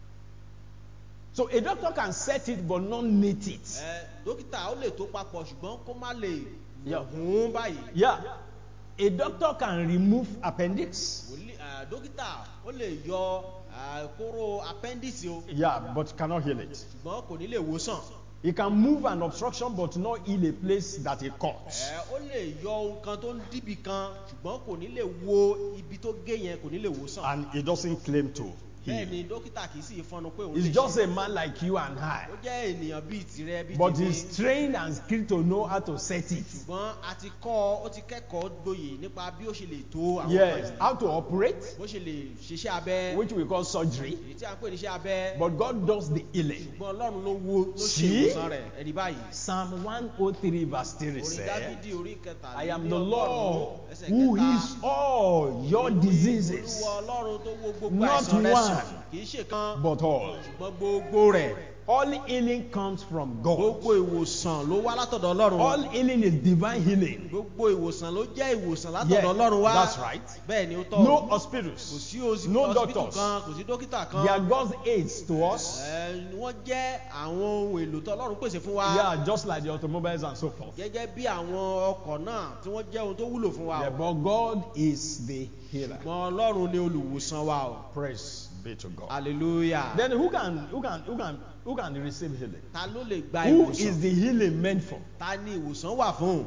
So a doctor can set it but not knit it. ẹ dókítà ó lè tó papọ̀ ṣùgbọ́n kó má lè Yeah. hùn báyìí. Yeah. A doctor can remove appendix. wòlíì ah, dókítà ó lè yọ ah, kóró appendix o Yeah, but cannot heal it. ṣùgbọ́n kò ní lè wòsàn. He can move an obstruction but not heal a place that he caught. ẹ ó lè yọ ohun kan tó ń dìbì kan ṣùgbọ́n kò ní lè wo ibi tó gé yẹn kò ní lè wò sàn. And he doesn't claim to bẹ́ẹ̀ heal. ni dókítà kì í sì fọnù pé òun He's lè just ṣe. a man like you and I. ó jẹ́ ènìyàn bíi tirẹ̀ bíi But tèmi. he's trained and skilled to know how to set it. ṣùgbọ́n a ti kọ́ ọ ó ti kẹ́kọ̀ọ́ gboyè nípa bí ó ṣe lè tó àwọn Yes, kan how to operate, bó ṣe lè ṣiṣẹ́ abẹ which we call surgery. èyí tí a ń pè ní iṣẹ́ abẹ. But God does the healing. ṣùgbọ́n ọlọ́run ló wo ló ṣe See? ìwòsàn rẹ̀ ẹ̀rí báyìí. Psalm one oh three verse three orin says, dáfídì orí kẹtàlélọ́gọ́rùn-ún I am the Lord ẹsẹ̀ who kẹta. heals all your diseases, olúwa ọlọ́run tó wo gbogbo Not àìsàn rẹ sàn one. kì í ṣe kan but all. ṣùgbọ́n gbogbo rẹ̀. All healing comes from God. gbogbo ìwòsàn ló wá látọ̀dọ̀ ọlọ́run. All healing is divine healing. gbogbo ìwòsàn ló jẹ́ ìwòsàn látọ̀dọ̀ Yeah, ọlọ́run wá. that's right. bẹ́ẹ̀ ni ó tọ́. No kò hospitals, sí hosi- no hospital doctors. kan kò sí dókítà kan. They are God's aids to us. Ẹ, wọ́n jẹ́ àwọn ohun èlò tó ọlọ́run pèsè fún wa. Yeah, just like the automobiles and so forth. gẹ́gẹ́ bí àwọn ọkọ̀ náà tí wọ́n jẹ́ ohun tó wúlò fún wa. Yeah, but God is the healer. ṣùgbọ́n ọlọ́run ni olùwòsàn wa o. Praise be to God. hallelujah. Then who can who can who can who can receive healing? ta ló lè gba Who ìwòsàn? is the healing meant for? ta ni ìwòsàn wà fún?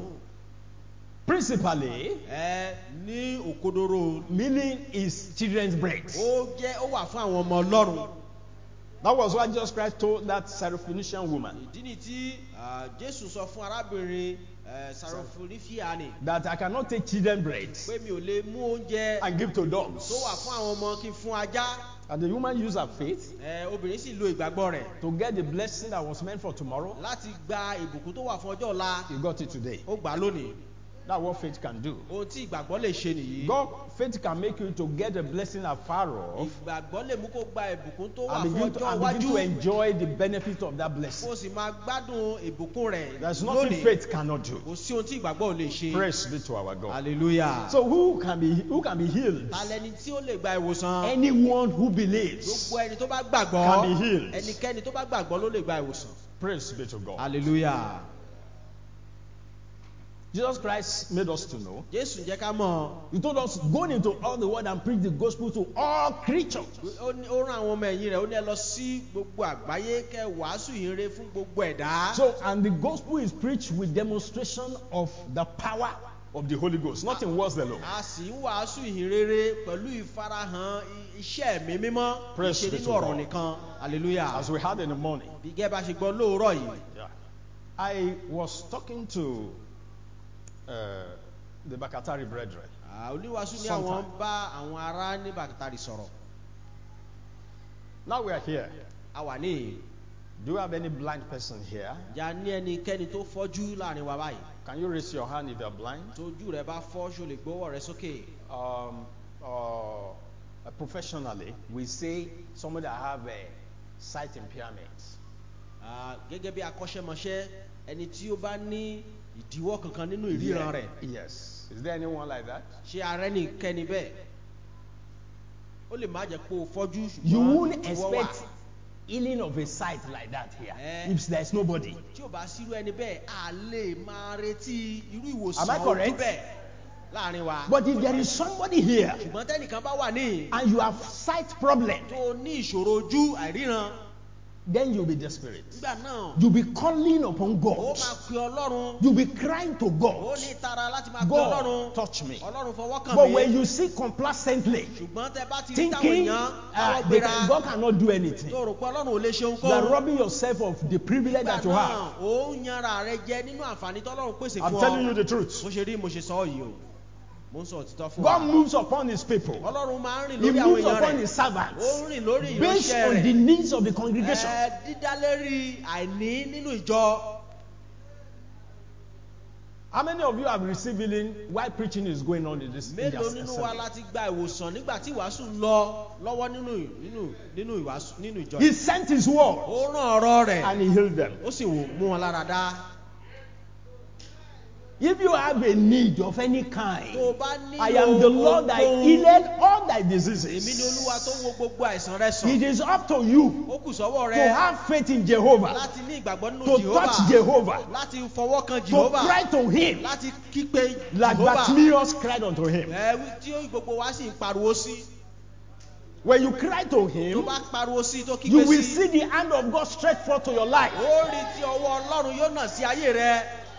Principally, ẹ ní òkodoro. healing is children's bread. ó jẹ́ ó wà fún àwọn ọmọ ọlọ́run. That was what Jesus Christ told that Syrophoenician woman, ìdí ni tí ah, jésù sọ fún arábìnrin Sarofonifia that I cannot take children's bread pé mi ò lè mú oúnjẹ and give to dogs. tó wà fún àwọn ọmọ kí n fún ajá. And the woman used her faith Ẹ, obìnrin sì lo ìgbàgbọ́ rẹ̀ to get the blessing that was meant for tomorrow. láti gba ìbùkún tó wà fún ọjọ́ ọ̀la. You got it today. ó gbà á lónìí. That's what faith can do. ohun tí ìgbàgbọ́ lè ṣe nìyí. God, faith can make you to get a blessing afar off ìgbàgbọ́ lè mú kó gba ìbùkún tó wà and fún begin to, ọjọ́ and begin to iwájú. enjoy the benefit of that blessing. kó sì máa gbádùn ìbùkún rẹ̀ There's nothing lónìí. faith cannot do. kò sí ohun tí ìgbàgbọ́ ò lè ṣe. Praise be to our God. hallelujah. So who can be who can be healed? ta lẹni tí ó lè gba ìwòsàn. Anyone who believes. gbogbo ẹni tó bá gbàgbọ́. Can be healed. ẹnikẹ́ni tó bá gbàgbọ́ ló lè gba ìwòsàn. Praise be to God. hallelujah. Jesus Christ made us to know. jésù jẹ́ ká mọ̀. He told us, go into all the world and preach the gospel to all creatures. ó ní- ó rán àwọn ọmọ ẹ̀yìn rẹ̀ ó ní ẹ lọ sí gbogbo àgbáyé kẹ́ wàásù ìhìnrere fún gbogbo ẹ̀dá. So, and the gospel is preached with demonstration of the power of the Holy Ghost, not in words alone. a sì ń wàásù ìhìnrere pẹ̀lú ìfarahàn i- iṣẹ́ ẹ̀mí mímọ́. Praise kì í ṣe be nínú to ọ̀rọ̀ God. nìkan. hallelujah. As we had in the morning. bí gẹ́gẹ́ bá ṣe gbọ́ lóòrọ̀ yìí. Yeah. I was talking to uh, the Bakatari brethren. Ah, oníwàásù ní Sometime. àwọn ń bá àwọn ará ní bàtàrí sọ̀rọ̀. Now we are here. a wà ní Do you have any blind person here? ìjà ní ẹnikẹ́ni tó fọ́jú láàrin wa báyìí. Can you raise your hand if you are blind? tójú rẹ bá fọ́ ṣo lè gbọ́wọ́ rẹ sókè. Um, uh, uh, professionally, we say somebody that have a sight impairment. Ah, gẹ́gẹ́ bí akọ́ṣẹ́mọṣẹ́ ẹni tí ó bá ní ìdíwọ́ kankan nínú ìríran rẹ̀. Yes. Is there anyone like that? ṣé ara ẹnikẹ́ni bẹ́ẹ̀. ó lè má jẹ́ pé o fọ́jú You ṣùgbọ́n won't ìdíwọ́ wà. expect healing of a sight like that here Eh. if there's nobody. tí ò bá sírú ẹni bẹ́ẹ̀ a lè máa retí irú Am ìwòsàn I ojú correct? bẹ́ẹ̀ láàrin wa. But if there is somebody here ṣùgbọ́n tẹ́nìkan bá wà ní and you have sight problem, tó ní ìṣòro ojú àìríran. then you'll be desperate. nígbà náà You'll be calling upon ó God. máa pe ọlọ́run. You'll be crying to ó God. ní ìtara láti máa pe ọlọ́run. God, touch me. ọlọ́run fọwọ́ kàn But mí. when you see complacently, ṣùgbọ́n tẹ bá ti rí táwọn thinking èèyàn uh, táwọn they gbéra can, God cannot do anything, tó rò pé ọlọ́run ò lè ṣe you are ohunkóhun. robbing yourself of the privilege nígbà that you náà have. ó ń yanra rẹ jẹ nínú àǹfààní tọ́lọ́run pèsè I'm fún telling you ọ. the truth. mo ṣe rí mo ṣe sọ yìí o mo ń sọ òtítọ́ fún God wa. moves upon his people. ọlọ́run máa ń rìn He lórí àwọn moves èèyàn upon rẹ̀. his servants ó ń rìn lórí based ìránṣẹ́ on the rẹ̀. needs of the congregation. Ẹ, dídálérí àìní nínú ìjọ. How many of you have received healing while preaching is going on in this in mélòó this nínú wa assembly? láti gba ìwòsàn nígbà tí ìwàásù ń lọ lọ́wọ́ nínú nínú nínú ìwàásù nínú ìjọ He yìí. sent his word ó rán ọ̀rọ̀ rẹ̀ and he healed them. ó sì wò mú wọn lára dá. If you have a need of any kind, tó o bá nílò I am the Lord that ohunkóhun, healed all thy èmi ni diseases. olúwa tó wo gbogbo àìsàn rẹ sàn. It is up to you ó kù sọ́wọ́ to rẹ have faith in Jehovah, láti ní ìgbàgbọ́ nínú to Jehovah, touch Jehovah, láti fọwọ́ kan to Jehovah, cry to him láti kígbe like Jehovah. Bartimaeus cried unto him. Ẹ, tí ó gbogbo wa sì ń pariwo sí. When you cry to tó him, bá pariwo sí tó you kígbe will sí, see the hand of God stretch forth to your life. ó rí tí ọwọ́ Ọlọ́run yóò nà sí ayé rẹ.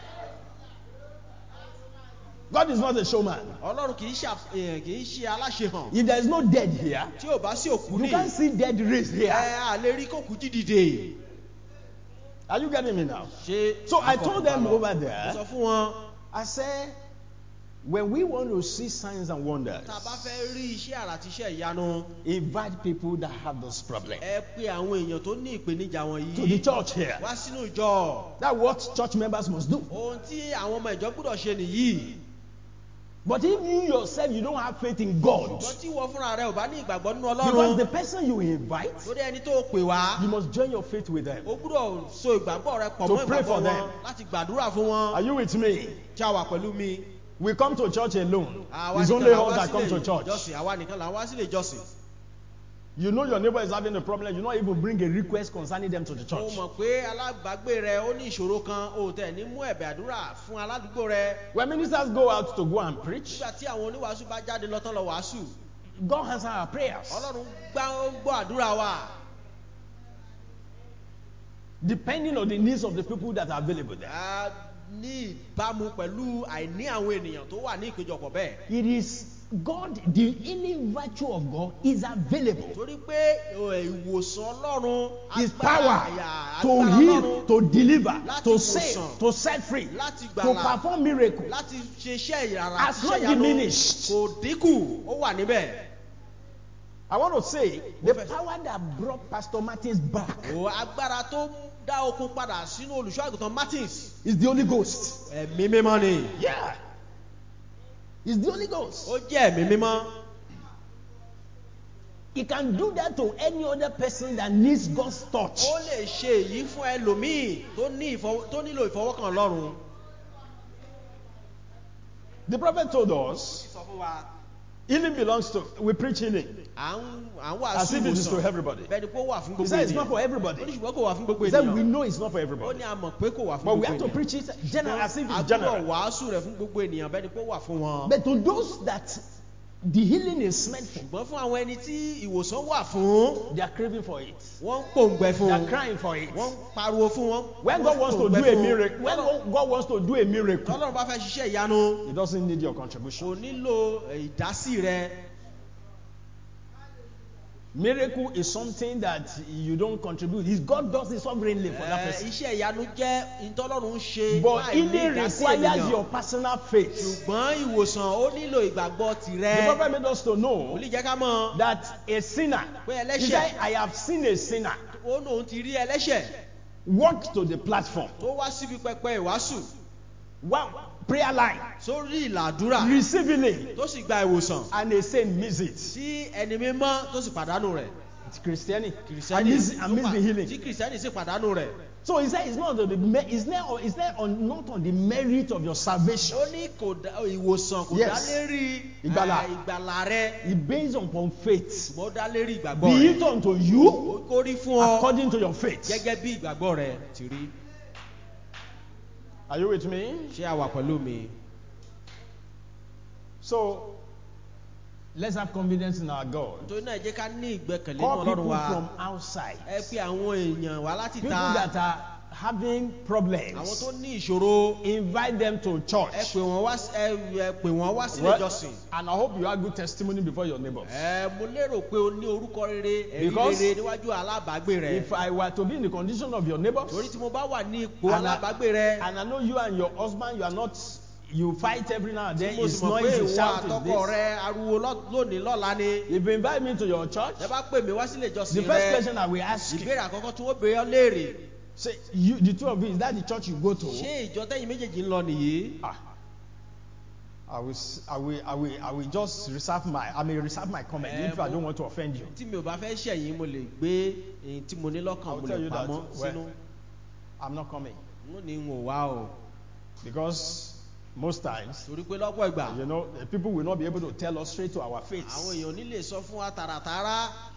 God is not a showman. Ọlọ́run kì í ṣe eh, kì í ṣe aláṣehàn. If there is no dead here, Tí ò bá sí òkú you ní, can't see dead raised ẹ here. à lè rí kòkú jí dìde. Are you getting me now? Ṣé So I àkọ́kọ́ told them lọ? over Mo there, sọ fún wọn, I said, when we want to see signs and wonders, tá a bá fẹ́ rí iṣẹ́ àrà àti iṣẹ́ ìyanu, invite people that have this problem ẹ pe àwọn èèyàn tó ní ìpèníjà to the wọ̀nyí church here. wá sínú ìjọ. That's what church members must do. Ohun tí àwọn ọmọ ìjọ gbọ́dọ̀ ṣe nìyí. But if you yourself, you don't have faith in God, Ṣùgbọ́n tí wọ́n fúnra rẹ ò bá ní ìgbàgbọ́ nínú because Ọlọ́run, the person you invite, lórí ẹni tó pè wá, you must join your faith with them. ó gbọ́dọ̀ so ìgbàgbọ́ rẹ pọ̀ To mọ́ pray ìgbàgbọ́ for wọn them. láti gbàdúrà fún wọn. Are you with me? Tí a wà pẹ̀lú mi. We come to church alone. Àwa It's nìkan only là ń us wá that come to sílé church. ìjọsìn. Àwa nìkan là ń wá sílé ìjọsìn. You know your neighbor is having a problem. You not even bring a request concerning them to the Ó church. mọ̀ pé alábàágbé rẹ ó ní ìṣòro kan, ó tẹ̀ ní mú ẹ̀bẹ̀ àdúrà fún aládùúgbò rẹ. When ministers go out to go and preach, Nígbà tí àwọn oníwàásù bá jáde lọ tán lọ wàásù, God answers our prayers. Ọlọ́run gbá ó gbọ́ àdúrà wa. Depending on the needs of the people that are available there. A ní ìbámu pẹ̀lú àìní àwọn ènìyàn tó wà ní ìpéjọpọ̀ bẹ́ẹ̀. It is God, the healing virtue of God is available. Torí pé eh, ìwòsàn Ọlọ́run, His agbára power àyà- to agbára heal, Ọlọ́run to deliver, láti to wòsàn, save, to set free, láti to gbàlà, perform miracles. láti ṣe iṣẹ́ ìrara Has àti not iṣẹ́ ìyanu diminished. kò dínkù, ó wà níbẹ̀. I want to say the Prophet. power that brought Pastor Martins back Ò agbára tó dá okun padà sínú olùṣọ́ àgùntàn Martins. is the Holy Ghost. Ẹ̀mí mímọ́ ni. Yeah. It's the Holy Ghost. Ó jẹ́ ẹ̀mí mímọ́. He can do that to any other person that needs God's touch. Ó lè ṣe èyí fún ẹlòmíì tó ní ìfọwọ́- tó nílò ìfọwọ́kàn Ọlọ́run. The prophet told us Sọ fún wa, healing belongs to, we preach healing à ń à ń as wàásù if it is to ìwòsàn. everybody. Bẹ́ẹ̀ ni pé ó wà fún He gbogbo said it's not ènìyàn. for Ó ní everybody. ṣùgbọ́n kò wà fún gbogbo He said we ènìyàn. know it's not for Ó everybody. ní a mọ̀ pé kò wà fún But we gbogbo have to ènìyàn. preach it general as if A it's gbọ́dọ̀ general. wàásù rẹ̀ fún gbogbo ènìyàn bẹ́ẹ̀ ni pé ó wà fún wọn. But to those that the healing is meant for, Ṣùgbọ́n fún àwọn ẹni tí ìwòsàn wà fún, they are craving for it. wọ́n ń pòǹgbẹ fún They un. are crying for it. Wọ́n ń pariwo fún wọn. When Wọ́n God ń wants to pòǹgbẹ do a fún un. miracle, when Tọ́lọ́- God wants to do a miracle, Tọ́lọ́run bá fẹ́ ṣiṣẹ́ ìyanu, He doesn't need your contribution. kò nílò ìdásí rẹ. Miracle is something that you don't contribute. It's God does it sovereignly for that Eh, person. Iṣẹ́ ìyanu jẹ́ ìtọ́lọ́run ń ṣe But láì ní healing ìdásí requires ènìyàn. your personal faith. Ṣùgbọ́n ìwòsàn ó nílò ìgbàgbọ́ The tìrẹ. prophet made us to know Olú jẹ́ ká mọ̀ that a sinner, pé he ẹlẹ́ṣẹ̀, said, I have seen a sinner ó lóun ti rí ẹlẹ́ṣẹ̀ walk to the platform, tó wá síbi pẹpẹ ìwàásù one prayer line, sórí ìlàdúrà receive healing, tó sì gba ìwòsàn and a saint miss it. tí ẹni mímọ́ tó sì pàdánù rẹ̀. It's Christianity. I Kìrìsìtẹ́nì miss, I miss the healing. tí kìrìsìtẹ́nì sì pàdánù rẹ̀. So he said, it's not on the me- it's not, it's not on, not on the merit of your salvation. Ó ní kò dá ìwòsàn kò Yes. dá lérí Ìgbàlà. eh, ìgbàlà rẹ, It based upon faith. ṣùgbọ́n ó dá lérí ìgbàgbọ́ Be rẹ. it unto you Ó kó rí fún ọ according to your faith. gẹ́gẹ́ bí ìgbàgbọ́ rẹ ti rí. Are you with me? Ṣé a wà pẹ̀lú mi? So let's have confidence in our God. Nítorí náà ẹ jẹ́ ká ní ìgbẹ́kẹ̀lé Call nínú people Ọlọ́run wa. from outside. Ẹ pe àwọn èèyàn wá láti People ta. that are having Àwọn problems. tó ní ìṣòro, Invite them to ẹ church. pè wọ́n wá sí- ẹ ẹ pè wọ́n wá sílé Well, ìjọsìn. and I hope you have good testimony before your neighbors. Ẹ mo lérò pé o ní orúkọ rere, ẹ̀rí Because rere níwájú alábàágbé rẹ. If I were to be in the condition of your neighbors, Torí tí mo bá wà ní ipò and I, alábàágbé rẹ, and I know you and your husband, you are not, you fight every now and tí then, mo it's sì mọ̀ pé noisy, ìwọ shout is àtọkọ this. rẹ ariwo lọ́- lónìí lọ́la ni. If you invite me to your church, Ẹ bá pè mí wá sílé the ìjọsìn first rẹ. question I will ask you, Ìbéèrè àkọ́kọ́ tí wọ́n béèrè ọ́ léèrè. say, you, the two of you, is that the church you go to? Ṣé ìjọ tẹ́yìn méjèèjì ń lọ nìyí? Ah, I will, s- I will, I will, I will just reserve my, I may reserve my comment Eh, if I mo- don't want to offend you. Tí mi ò bá fẹ́ ṣẹ̀yìn, mo lè gbé èyí tí mo ní I lọ́kàn will mo tell lè you that, pamọ́ well, sínú. I'm not coming Mo ní n ò wá o. because most times, Torí pé lọ́pọ̀ ìgbà, you know, the people will not be able to tell us straight to our face. àwọn èèyàn ò ní lè sọ fún wa tààràtàrà.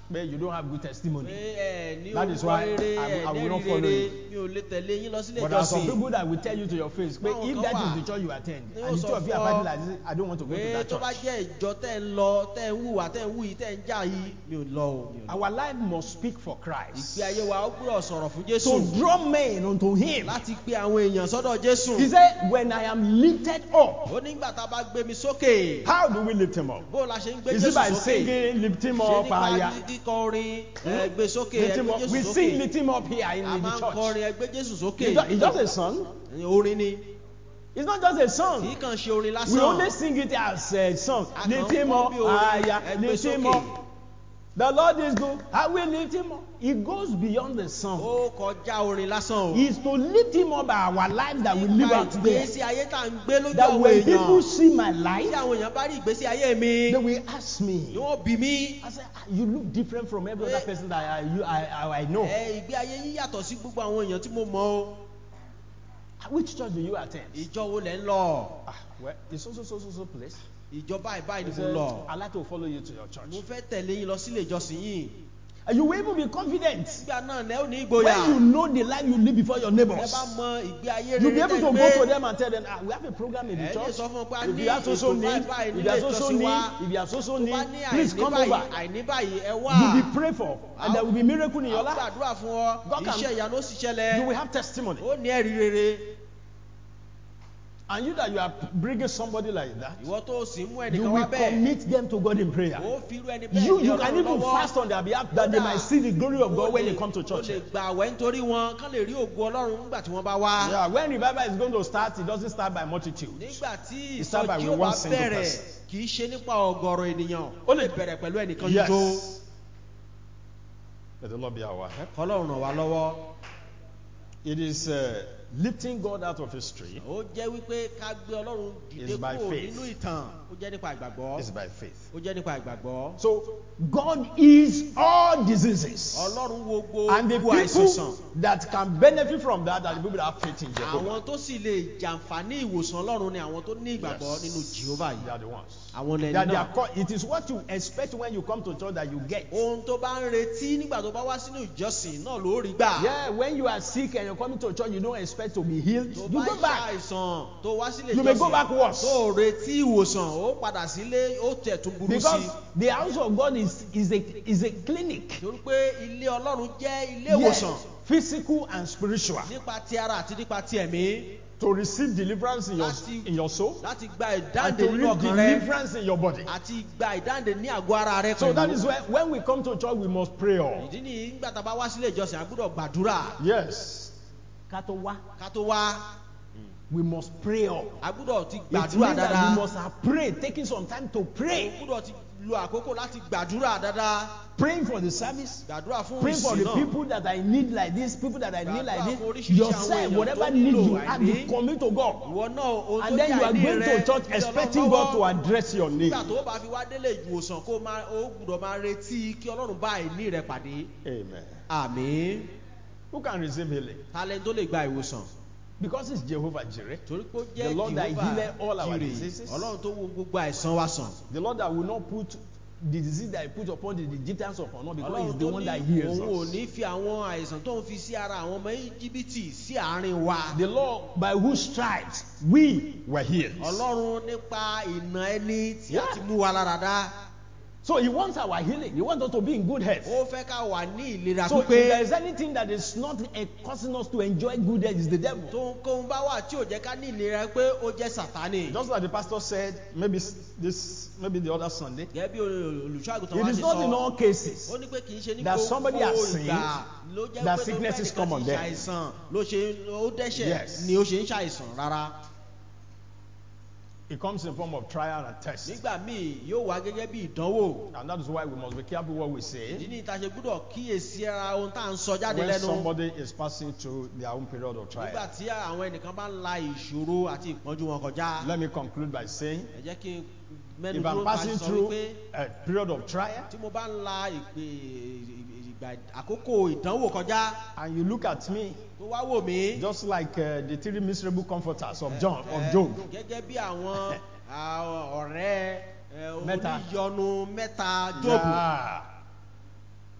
but you don't have good pé testimony. ẹ ní That is orúkọ why rere I- ẹ I will not lẹ́rìí follow rere you. mi ò lè tẹ̀lé yín lọ sílé But there are some ìjọsìn. people that will tell you to your face, pé Báwọn if kan that wà, is the church you attend, ní and the ó two sọ of you are fún fighting ọ like this, I don't want to go to pé that tó bá church. jẹ́ ìjọ tẹ́ ń lọ tẹ́ ń hùwà tẹ́ ń hù yìí tẹ́ ń jà yìí mi ò lọ o. mi ò lọ. Our life must speak for Christ. ìgbé ayé wa ó gbúdọ̀ sọ̀rọ̀ fún Jésù To draw men unto him. láti pe àwọn èèyàn sọ́dọ̀ Jésù. He said, when I am lifted up, ó nígbà tá a bá gbé mi sókè how do we lift him up? bó la ṣe ń gbé Is Jésù it by sókè. singing, lift him ṣé up nípa higher? kíkọ orin ẹ gbé sókè Lift ẹ him gbé up. Jésù We sókè. sing, lift him up here in, a in the máa ń church. kọrin ẹ gbé Jésù sókè. It's just, it's just a song. orin ni It's not just a kì í song. kàn ṣe orin lásán. We only sing it as a song. A Lift kàn him kọ up bí orin, higher. ẹ gbé Lift him sókè. up. The Lord is good. I will lift him up. It goes beyond the song. ó kọjá orin lásán o. It's to lift him up by our lives that we live nípa out there. ìgbésí ayé tá à ń gbé lójú That àwọn when people èèyàn. see my tí life, àwọn èèyàn bá rí ìgbésí ayé mi they will ask me. ni wọ́n bí mi. I say, "Ah, you look different from every other person that I, you, I, I, I know. ẹ ìgbé ayé yín yàtọ̀ sí gbogbo àwọn èèyàn tí mo mọ̀ o. Which church do you attend? ìjọ wo lẹ̀ ń lọ. Ah, well, it's so, so, so, so, so place. ìjọ báyìí báyìí He ni mo said, lọ. I'd like to follow you to your church. mo fẹ́ tẹ̀lé yín lọ sílé ìjọsìn yìí. And you will even be confident nígbà náà lẹ́ ò ní when ìgboyà. you know the life you live before your ẹ neighbors. bá mọ ìgbé ayé You'll be rere able tẹ́ to ń go to gbé. them and tell them, ah, we have a program in the ẹ lè church. sọ fún un pé a If ní you have social ètò need, báyìí báyìí if you nílé have social ìjọsìn need, wa. if you have social tó bá need, ní please àìní come báyìí over. àìní báyìí ẹ wá. You'll be prayed for, and there will be miracle in your a life. gbàdúrà fún ọ. God can- iṣẹ́ ìyanu ó sì You ṣẹlẹ̀. will have testimony. ó ní ẹ̀rí rere. And you that you are bringing somebody like that, ìwọ tó sì mú you ẹnìkan will wá bẹ́ẹ̀. commit them to God in prayer. ó fi irú ẹni bẹ́ẹ̀ You, lé you can Ọlọ́run even lọ́wọ́. fast on their behalf that they Kódà, might see the glory of God ó when lè- they come to ó church. lè gbà àwẹ̀ nítorí wọn kán lè rí ògo Ọlọ́run nígbà tí wọ́n bá wá. Yeah, when revival is going to start, it doesn't start by multitude. nígbà tí It start by ìsọjí ó one bá single bẹ̀rẹ̀ person. kì í ṣe nípa ọ̀gọ̀rọ̀ ènìyàn. Ó ó lè- lè bẹ̀rẹ̀ pẹ̀lú ẹnìkan Yes. ṣoṣo. May the Lord be our help. Ọlọ́run ràn wá lọ́wọ́. It is uh, lifting God out of history ó jẹ́ wípé ká gbé Ọlọ́run dìde It's by kúrò faith. nínú ìtàn. ó jẹ́ nípa ìgbàgbọ́. is by faith. ó jẹ́ nípa ìgbàgbọ́. So God is all diseases. Ọlọ́run wo And the gbogbo àìsàn. people that can benefit from that are the people that have faith in Jehovah. àwọn tó sì lè jàǹfààní ìwòsàn Ọlọ́run ni àwọn tó ní ìgbàgbọ́ nínú Jehovah They yìí. are the ones. àwọn They lẹ́ni are, they náà. are called, it is what you expect when you come to church that you get. ohun tó bá ń retí nígbà tó bá wá sínú ìjọsìn náà ló rí gbà. Yeah, when you are sick and you're coming to church, you don't expect to be healed. tó You bá go ń back. ṣàìsàn tó wá sílé You may go back ìjọsìn worse. tó retí ìwòsàn ó padà sílé ó tẹ̀ tún burú sí Because i. the house of God is, is, a, is a clinic. torí pé ilé Ọlọ́run jẹ́ ilé ìwòsàn Yes, physical and spiritual. nípa ti ara àti nípa ti ẹ̀mí. To receive deliverance in your, Láti- in your soul. láti gba And ìdáǹdè to nínú receive ọkàn rẹ deliverance in your body. àti gba ìdáǹdè ní àgọ́ ara rẹ So that pẹ̀lú. is why when we come to church, we must pray all. ìdí nìyí nígbà tá a bá wá sílé ìjọsìn a gbọ́dọ̀ gbàdúrà Yes. Ká tó wá. ká tó wá. We must pray all. a gbọ́dọ̀ ti It gbàdúrà means that dáadáa. we must have prayed, taking some time to o pray. gbọ́dọ̀ ti lo àkókò láti gbàdúrà dáadáa. Praying for the service. gbàdúrà fún Praying for ìsìn the náà. people that I need like this, people that I need like Gbàdúrà fún this. oríṣiríṣi àwọn Yourself, èèyàn whatever tó need nílò you have, you àìní. commit to God. ìwọ náà ohun tó And then jẹ́ you are àìní going rẹ to church fi Ọlọ́run expecting God to lọ́wọ́. address your need. nígbà tó bá fi wá délé ìwòsàn kó máa ó gbọ́dọ̀ máa retí kí Ọlọ́run bá àìní rẹ pàdé. Amen. àmín. Who can receive healing? talent tó lè gba ìwòsàn. Because it's Jehovah Jireh. torí pé ó The jẹ́ Lord that Jehovah healeth all our Jireh. diseases. Ọlọ́run tó wo gbogbo àìsàn wa sàn. The Lord that will not put the disease that he put upon the Egyptians upon us because he's Ọlọ́run the tó one that ní heals òun ò us. ní fi àwọn àìsàn tó ń fi sí ara àwọn ọmọ Íjíbítì sí àárín wa. The Lord by whose stripes we were healed. Ọlọ́run nípa ìnà ẹni tí a Yeah. ti mú wa lára dá. So he wants our healing. He wants us to be in good health. ó fẹ́ ká wà ní ìlera So if there pípé. is anything that is not uh, causing us to enjoy good health, is the devil. tó ń kóhun bá wà tí ò jẹ́ ká ní ìlera pé ó jẹ́ Sátánì. Just like the pastor said, maybe s- this, maybe the other Sunday. gẹ́gẹ́ bí olùṣọ́ àgùntàn It wa is ṣe not in sọ. all cases ó ní pé kì í ṣe ní that gbogbo somebody has sinned, ìgbà ló jẹ́ that pé tó sicknesses fẹ́ come nìkan on ti them. ṣàìsàn ló ṣe ó dẹ́ṣẹ̀ Yes. ni ó ṣe ń ṣàìsàn rárá. it comes in form of trial and test. nígbà míì yóò wá gẹ́gẹ́ bí ìdánwò. And that is why we must be careful what we ìdí say ní ìta ṣe gbúdọ̀ kíyèsí ara ohun tá à ń sọ jáde when lẹ́nu. somebody is passing through their own period of nígbà trial. tí àwọn ẹnìkan bá ń la ìṣòro àti ìpọ́njú wọn kọjá. Let me conclude by saying, ẹ jẹ́ kí n mẹ́nu if I'm dúró ká passing sọ through wípé a period of trial tí mo bá ń la ìpè ìgbà àkókò ìdánwò kọjá and you look at me tó wá wò mí. just like uh, the three miserable comforters of John of Job, gẹ́gẹ́ bí àwọn àwọn ọ̀rẹ́ ẹ, Mẹ́ta. oníyọnu mẹ́ta Jóòbù. yeah,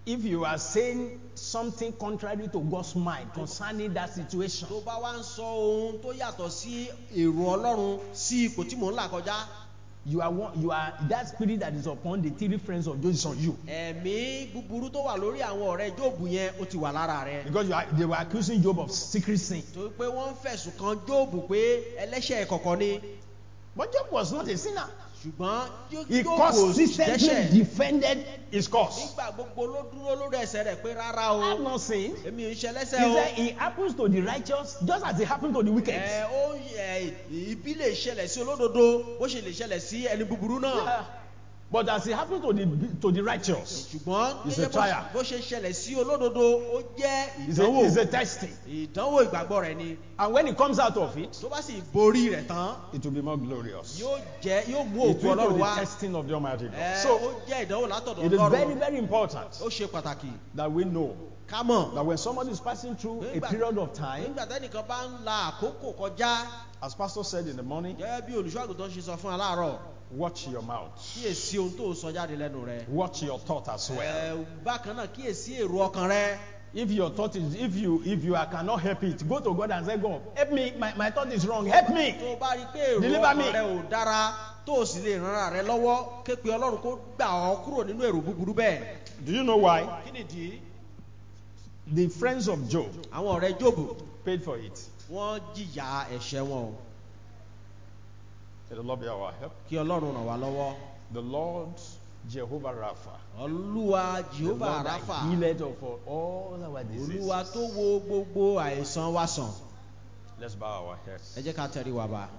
if you are saying something contrary to God's mind concerning that situation, tó bá wá ń sọ ohun tó yàtọ̀ sí èrò Ọlọ́run sí ipò tí mò ń là kọjá. you are one, you are that spirit that is upon the three friends of Job is on you. Ẹ̀mí búburú tó wà lórí àwọn ọ̀rẹ́ Jóòbù yẹn ó ti wà lára rẹ̀. Because you are, they were accusing Job of secret sin. Torí pé wọ́n ń fẹ̀sùn kan Jóòbù pé ẹlẹ́ṣẹ̀ ìkọ̀kọ̀ ni. But Job was not a sinner. Ṣùgbọ́n He Jóòbù ò consistently dẹ́ṣẹ̀. defended his cause. Nígbà gbogbo ló dúró lórí ẹsẹ̀ rẹ̀ pé rárá o. I have not sinned. Èmi ò ń ṣẹlẹ́ṣẹ̀ He o. said it happens to the righteous just as it happened to the wicked. Ẹ ó ẹ ibi lè ṣẹlẹ̀ sí olódodo bó ṣe lè ṣẹlẹ̀ sí ẹni búburú náà. Yeah. But as it happened to the to the righteous, Ṣùgbọ́n It's a gẹ́gẹ́ trial. bó ṣe ṣẹlẹ̀ sí olódodo ó jẹ́ it's a, ìdánwò. it's a testing. Ìdánwò ìgbàgbọ́ rẹ̀ ni. And when he comes out of it, Tó bá sì borí rẹ̀ tán, it will be more glorious. yóò jẹ́ yóò mú It òkú will be Ọlọ́run the wá. testing of the Almighty God. Ẹ ó So jẹ́ ìdánwò látọ̀dọ̀ it is very, Ọlọ́run. very important Ó ṣe pàtàkì that we know ká mọ̀. that when somebody is passing through a Nígbà- period of time, Nígbà tẹ́nìkan bá ń la àkókò kọjá, as Pastor said in the morning, gẹ́gẹ́ bí olùṣọ́àgùntàn ṣe sọ fún aláàárọ̀, watch your mouth, kíyèsí ohun tó sọ jáde lẹ́nu rẹ̀. watch your thought as well. Ẹ, bákan náà kíyèsí èrò ọkàn rẹ̀. If your thought is, if you if you are, cannot help it, go to God and say, God, help me. My, my thought is wrong. Help me. Tó o bá rí i pé èrò Deliver me. ọkàn rẹ̀ ò dára tó o sì lè ràn rẹ̀ lọ́wọ́, ké pe Ọlọ́run kó gbà ọ́ kúrò nínú èrò búburú bẹ́ẹ̀. Do you know why? Kí nìdí? The friends of Job Àwọn ọ̀rẹ́ Jóòbù paid for it. wọ́n jìyà ẹ̀ṣẹ̀ wọn o. May the Lord be our help. Kí Ọlọ́run ràn wá lọ́wọ́. The Lord Jehovah Rapha, Olúwa the Jehovah Lord that Rapha. healed of all our diseases. Olúwa tó wo gbogbo àìsàn wa sàn. Let's bow our heads. Ẹ jẹ́ ká tẹrí wa ba.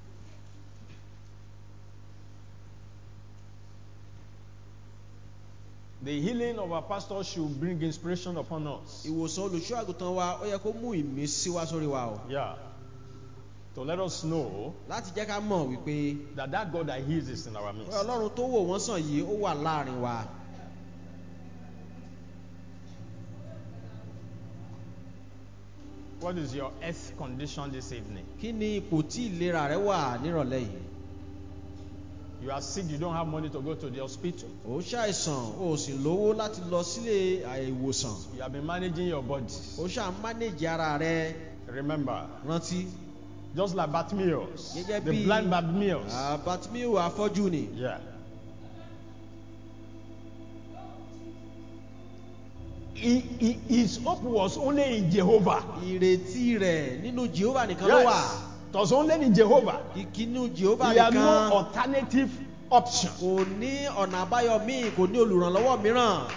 The healing of our pastor should bring inspiration upon us. Ìwòsàn olùṣọ́ àgùntàn wa ó yẹ kó mú ìmísí wá sórí wa o. Yeah. To let us know Láti jẹ́ ká mọ̀ wípé that that God that heals is in our midst. Ọlọ́run tó wò wọ́n sàn yìí ó wà láàrin wa. What is your health condition this evening? Kí ni ipò tí ìlera rẹ wà nírọ̀lẹ́ yìí? You are sick, you don't have money to go to the hospital. Ó ṣàìsàn, ó sì lówó láti lọ sílé àìwòsàn. You have been managing your body. Ó ṣà ń mánéjì ara rẹ. Remember, Rántí. just like Bartimaeus, Gẹ́gẹ́ the bí blind Bartimaeus. Bartimaeus afọ́jú ni. Yeah. He, he, his hope was only in Jehovah. Ìrètí rẹ̀ nínú Jehovah nìkan ló wà. Yes. It was only in Jehovah. Ìkínú Jehovah He had no nìkan. alternative option. Kò ní ọ̀nà àbáyọ míì, kò ní olùrànlọ́wọ́ mìíràn.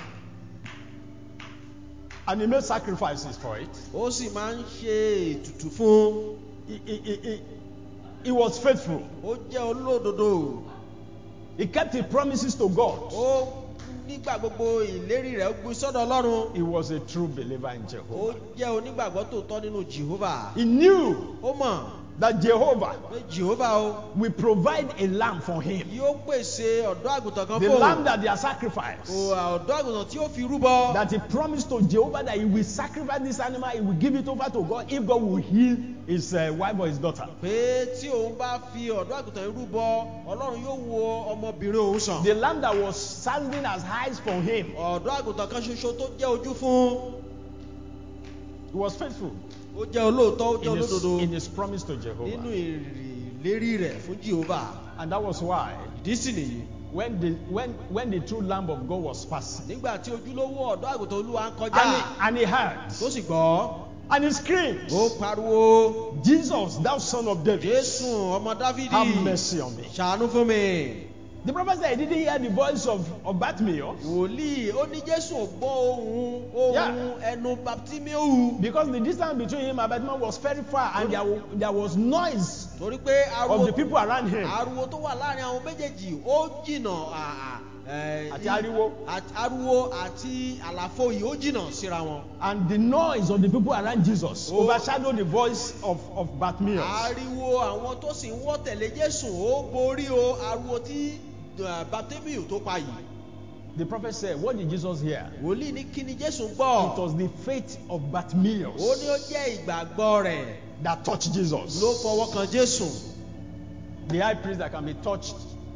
And he made sacrifices for it. Ó sì máa ń ṣe ètùtù fún. He, he, he, he, he was faithful. Ó jẹ́ olódodo. He kept his promises to God. Ó nígbà gbogbo ìlérí rẹ̀ ó gbé sọ́dọ̀ Ọlọ́run. He was a true believer in Ó Jehovah. jẹ́ onígbàgbọ́ tòótọ́ nínú Jehovah. He knew Ó mọ̀ that Jehovah pé Jehovah o will provide a lamb for him. yóò pèsè ọ̀dọ́ àgùntàn kan The fún lamb òun. that they are sacrificed. Ọ̀dọ́ àgùntàn tí ó fi rúbọ. That he promised to Jehovah that he will sacrifice this animal, he will give it over to God if God will heal his uh, wife or his daughter. Pé tí òun bá fi ọ̀dọ́ àgùntàn yìí rúbọ, Ọlọ́run yóò wo ọmọbìnrin òun sàn. The lamb that was standing as eyes for him, Ọ̀dọ́ àgùntàn kan ṣoṣo tó jẹ́ ojú fún. he was faithful Ó jẹ́ olóòótọ́, ó jẹ́ in his, olódodo in his promise to nínú Jehovah. ìlérí rẹ̀ fún Jehovah. And that was why Ìdí sì nìyí. when the when when the true lamb of God was passing, Nígbà tí ojúlówó ọ̀dọ́ àgùntàn Olúwa ń and kọjá, he, and he heard, tó sì gbọ́, and he screamed, ó pariwo, Jesus, thou son of David, Jésù ọmọ Dáfídì, have mercy on me. ṣàánú fún mi. The prophet said he didn't hear the voice of, of Bartimaeus Wòlíì ó ní Jésù ò gbọ́ ohùn ohùn Yeah. ẹnu Bartimaeus. because the distance between him and Bartimaeus was very far, and there, wa- there was noise Torí pé of the ariwo people around him. ariwo tó wà láàrin àwọn méjèèjì ó jìnnà à- à, ẹ̀, Àti i- ariwo. àti ariwo àti àlàfo yìí ó jìnnà síra wọn. And the noise of the people around Jesus Oh. overshadowed the voice of, of Bartimaeus. Ariwo àwọn tó sì ń wọ́ tẹ̀lé Jésù ó borí o ariwo tí uh, Bartimaeus tó pa yìí. The prophet said, what did Jesus hear? Wòlíì ní kí ni Jésù It gbọ́? was the faith of Ó ní Bartimaeus ó jẹ́ ìgbàgbọ́ rẹ̀ that touched Jesus. ló fọwọ́ kan Jésù. The high priest that can be touched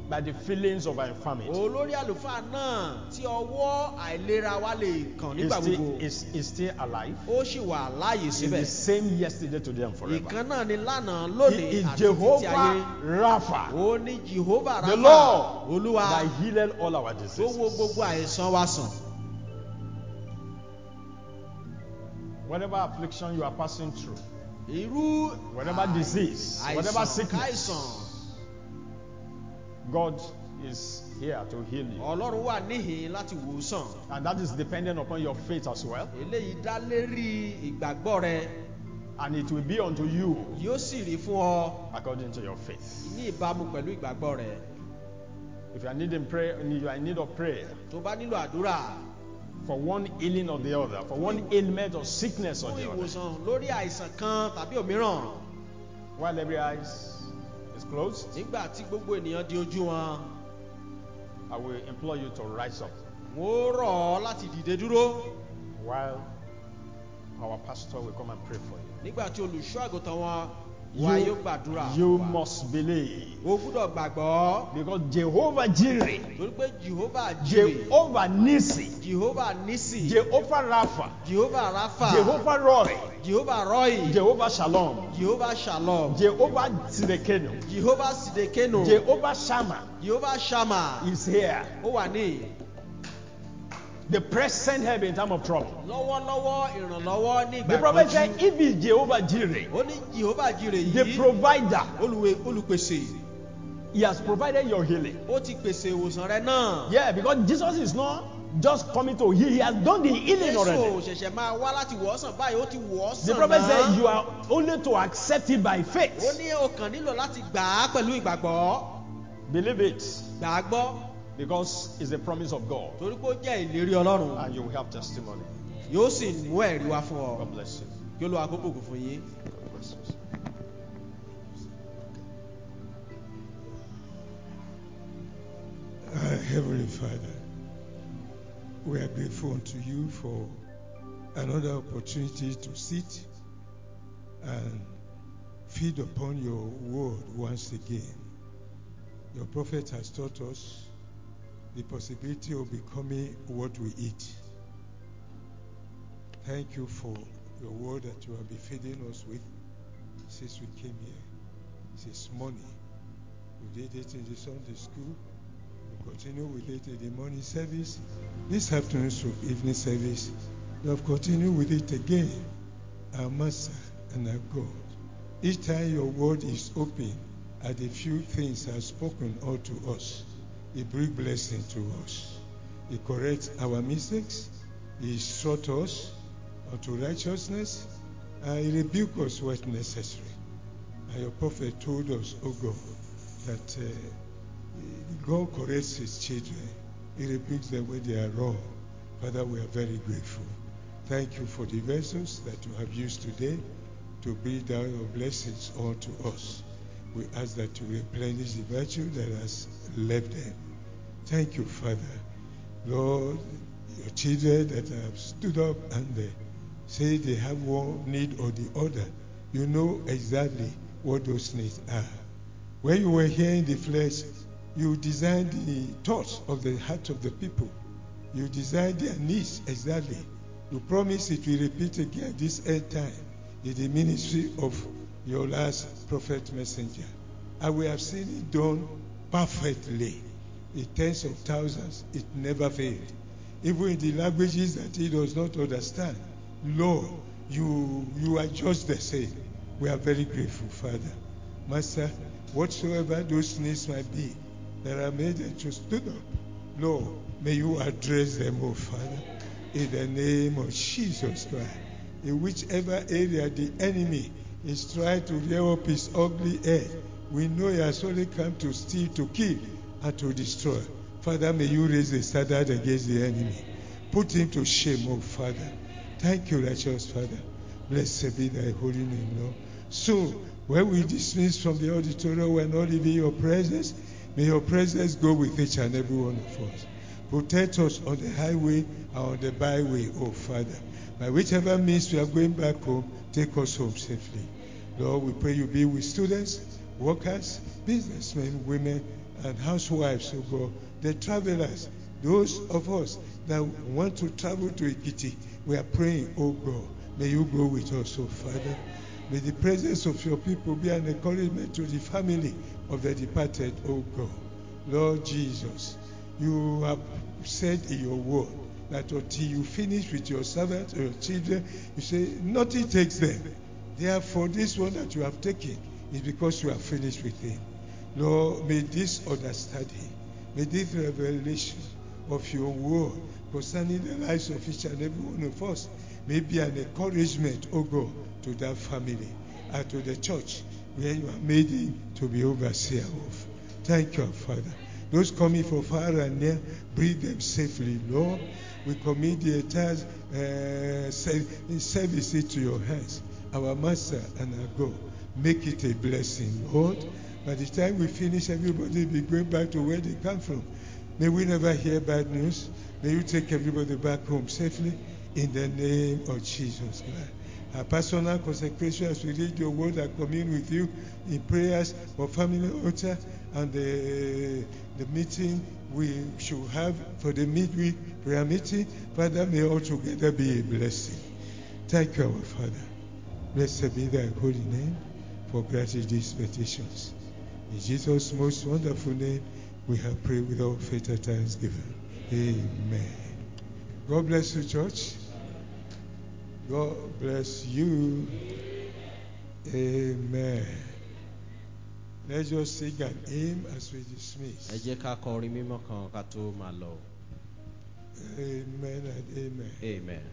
by the feelings of our infirmity. Olórí àlùfáà náà tí ọwọ́ àìlera wa lè kàn Is nígbà still, gbogbo. is, is still alive. Ó sì wà láàyè It's the síbẹ̀. same yesterday, today, and forever. Ìkan náà ni lánàá He lónìí is àti títí ayé. Jehovah Rapha, Ó ní Jehovah the Rapha, Lord Olúwa that healed all our tó wo diseases. gbogbo àìsàn wa sàn. Whatever affliction you are passing through, Irú whatever disease, whatever àìsàn sickness, káìsàn, God is here to heal you. Ọlọ́run wà níhìn láti wò ó sàn. And that is dependent upon your faith as well. Eléyìí dá lérí ìgbàgbọ́ rẹ, And it will be unto you yóò sì rí fún ọ according to your faith. ní ìbámu pẹ̀lú ìgbàgbọ́ rẹ. If you are needing prayer, you are in need of prayer Tó bá nílò àdúrà for one healing or the other, for one ailment or sickness or fún the other, ìwòsàn lórí àìsàn kan tàbí òmíràn, while every eyes is closed, nígbà tí gbogbo ènìyàn di ojú wọn, I will implore you to rise up mo rọ̀ ọ́ láti dìde dúró while our pastor will come and pray for you. nígbà tí olùṣọ́ àgùntàn wọn wá yóò gbàdúrà You fún wa. must believe, O gbúdọ̀ gbàgbọ́ because Jehovah Jireh, torí pé Jehovah Jireh, Jehovah Nisi, Jehovah Nisi, Jehovah Rapha, Jehovah Rapha, Jehovah Roy, Jehovah Roy, Jehovah Shalom, Jehovah Shalom, Jehovah Tzidkenu, Jehovah Sidekenu, Jehovah Shammah Jehovah Shammah, is here. ó wà ní The present help in time of trouble. lọ́wọ́lọ́wọ́ ìrànlọ́wọ́ ní The ìgbà prophet said, ìpọ́njú. if it's Jehovah Jireh, Ó ní Jehovah Jireh the yìí provider, olùwé olùpèsè, he has provided your healing. ó ti pèsè ìwòsàn rẹ náà. Yeah, because Jesus is not just coming to heal, he has done the healing Jésù already. ṣẹ̀ṣẹ̀ máa wá láti wò ọ́ sàn báyìí, ó ti wò ọ́ The sàn prophet náà. said, you are only to accept it by Ó faith. ní o kàn nílò láti gbà á pẹ̀lú ìgbàgbọ́. Believe it, Gbà á gbọ́ because it's a promise of God. torí pé ó jẹ́ ìlérí Ọlọ́run. And you will have testimony. Yóò sì mú ẹ̀rí wá fún ọ. God bless you. Kí Olúwa kó bùkún fún yín. God bless you. Our Heavenly Father, we are grateful unto you for another opportunity to sit and feed upon your word once again. Your prophet has taught us the possibility of becoming what we eat. Thank you for your word that you have been feeding us with since we came here, since morning. We did it in the Sunday school. We continue with it in the morning service. This afternoon through evening service, we have continued with it again. Our Master and our God. Each time your word is open, and the few things are spoken unto us, it brings blessing to us. It corrects our mistakes. It instructs us unto righteousness. And it rebukes us where necessary. And your prophet told us, O God, that uh, God corrects his children. He rebukes them when they are wrong. Father, we are very grateful. Thank you for the vessels that you have used today to bring down your blessings unto us. We ask that you replenish the virtue that has left them. Thank you, Father. Lord, your children that have stood up and they say they have one need or the other, you know exactly what those needs are. When you were here in the flesh, you designed the thoughts of the heart of the people. You designed their needs exactly. You promise it will repeat again this end time in the ministry of your last prophet messenger. And we have seen it done perfectly. In tens of thousands, it never failed. Even in the languages that he does not understand, Lord, you, you are just the same. We are very grateful, Father. Master, whatsoever those needs might be that are made that you stood up, Lord, may you address them, oh Father, in the name of Jesus Christ. In whichever area the enemy is trying to rear up his ugly head, we know he has only come to steal, to kill, and to destroy. Father, may you raise a standard against the enemy. Put him to shame, oh Father. Thank you, righteous Father. Blessed be thy holy name, Lord. So, when we dismiss from the auditorium, we are not leaving your presence. May your presence go with each and every one of us. Protect us on the highway and on the byway, oh Father. By whichever means we are going back home, take us home safely. Lord, we pray you be with students, workers, businessmen, women, and housewives, oh God, the travelers, those of us that want to travel to Ekiti, we are praying, oh God, may you go with us, oh Father. May the presence of your people be an encouragement to the family of the departed, oh God. Lord Jesus, you have said in your word that until you finish with your servants or your children, you say nothing takes them. Therefore, this one that you have taken is because you have finished with him. Lord, may this understanding, may this revelation of your word concerning the lives of each and every one of us may be an encouragement, oh God, to that family and to the church where you are made him to be overseer of. Thank you, Father. Those coming from far and near, bring them safely, Lord. We commit the entire uh, service into your hands, our Master and our God. Make it a blessing, Lord. By the time we finish, everybody will be going back to where they come from. May we never hear bad news. May you take everybody back home safely in the name of Jesus Christ. Our personal consecration as we read your word and commune with you in prayers for family altar and the, the meeting we should have for the midweek prayer meeting. Father, may all together be a blessing. Thank you, our Father. Blessed be thy holy name for granting these petitions. In Jesus' most wonderful name, we have prayed with all faith and thanksgiving. Amen. God bless you, church. God bless you. Amen. Let's just sing an hymn as we dismiss. Ẹ jẹ́ ká kọrin mímọ́ kan ká tó máa lọ. Amen and amen. Amen.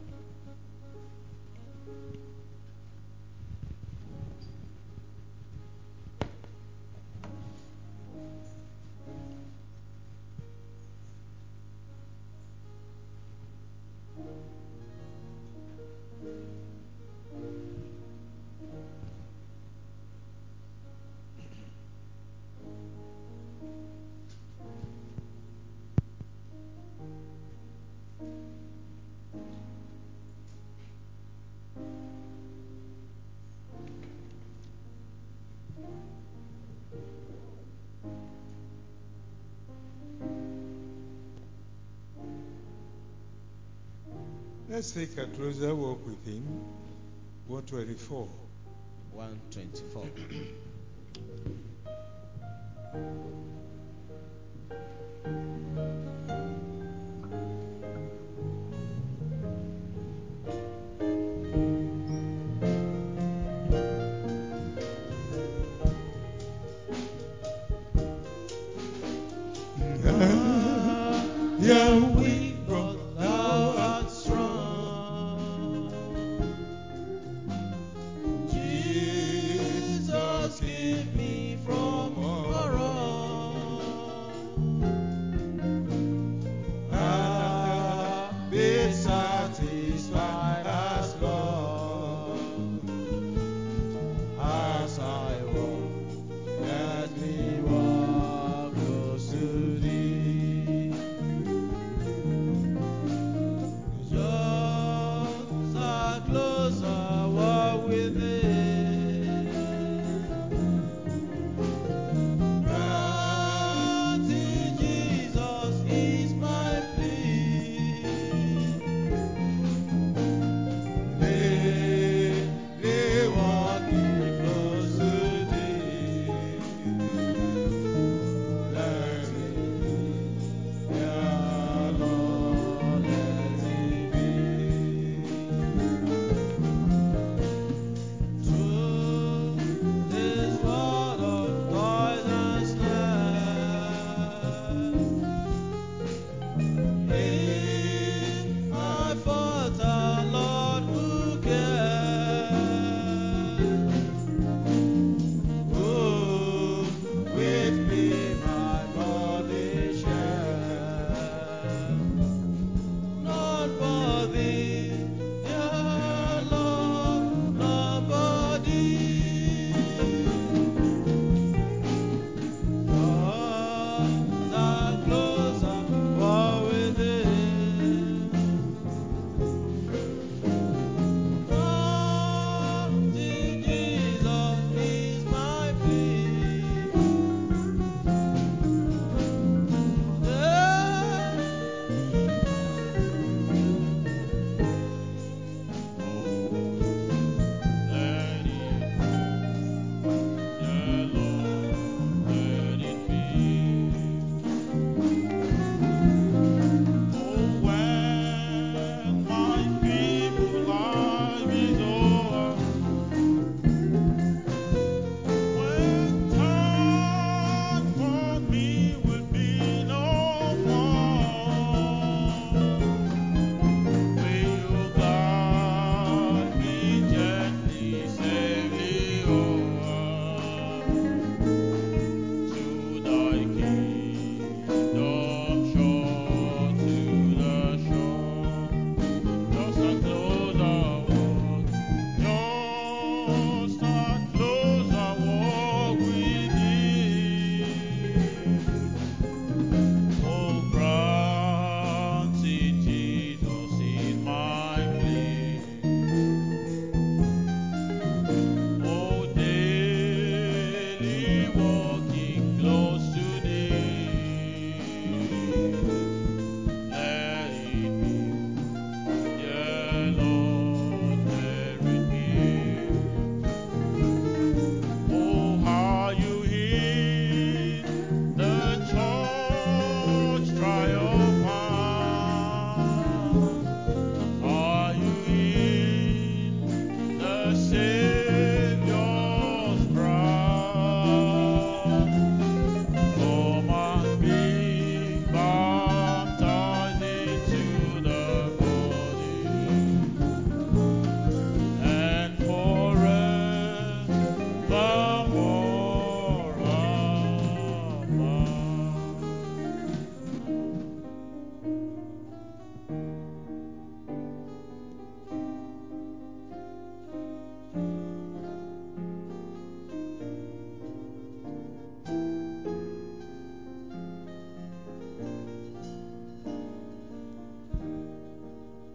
Let's take a closer walk with him. one twenty-four. one twenty-four.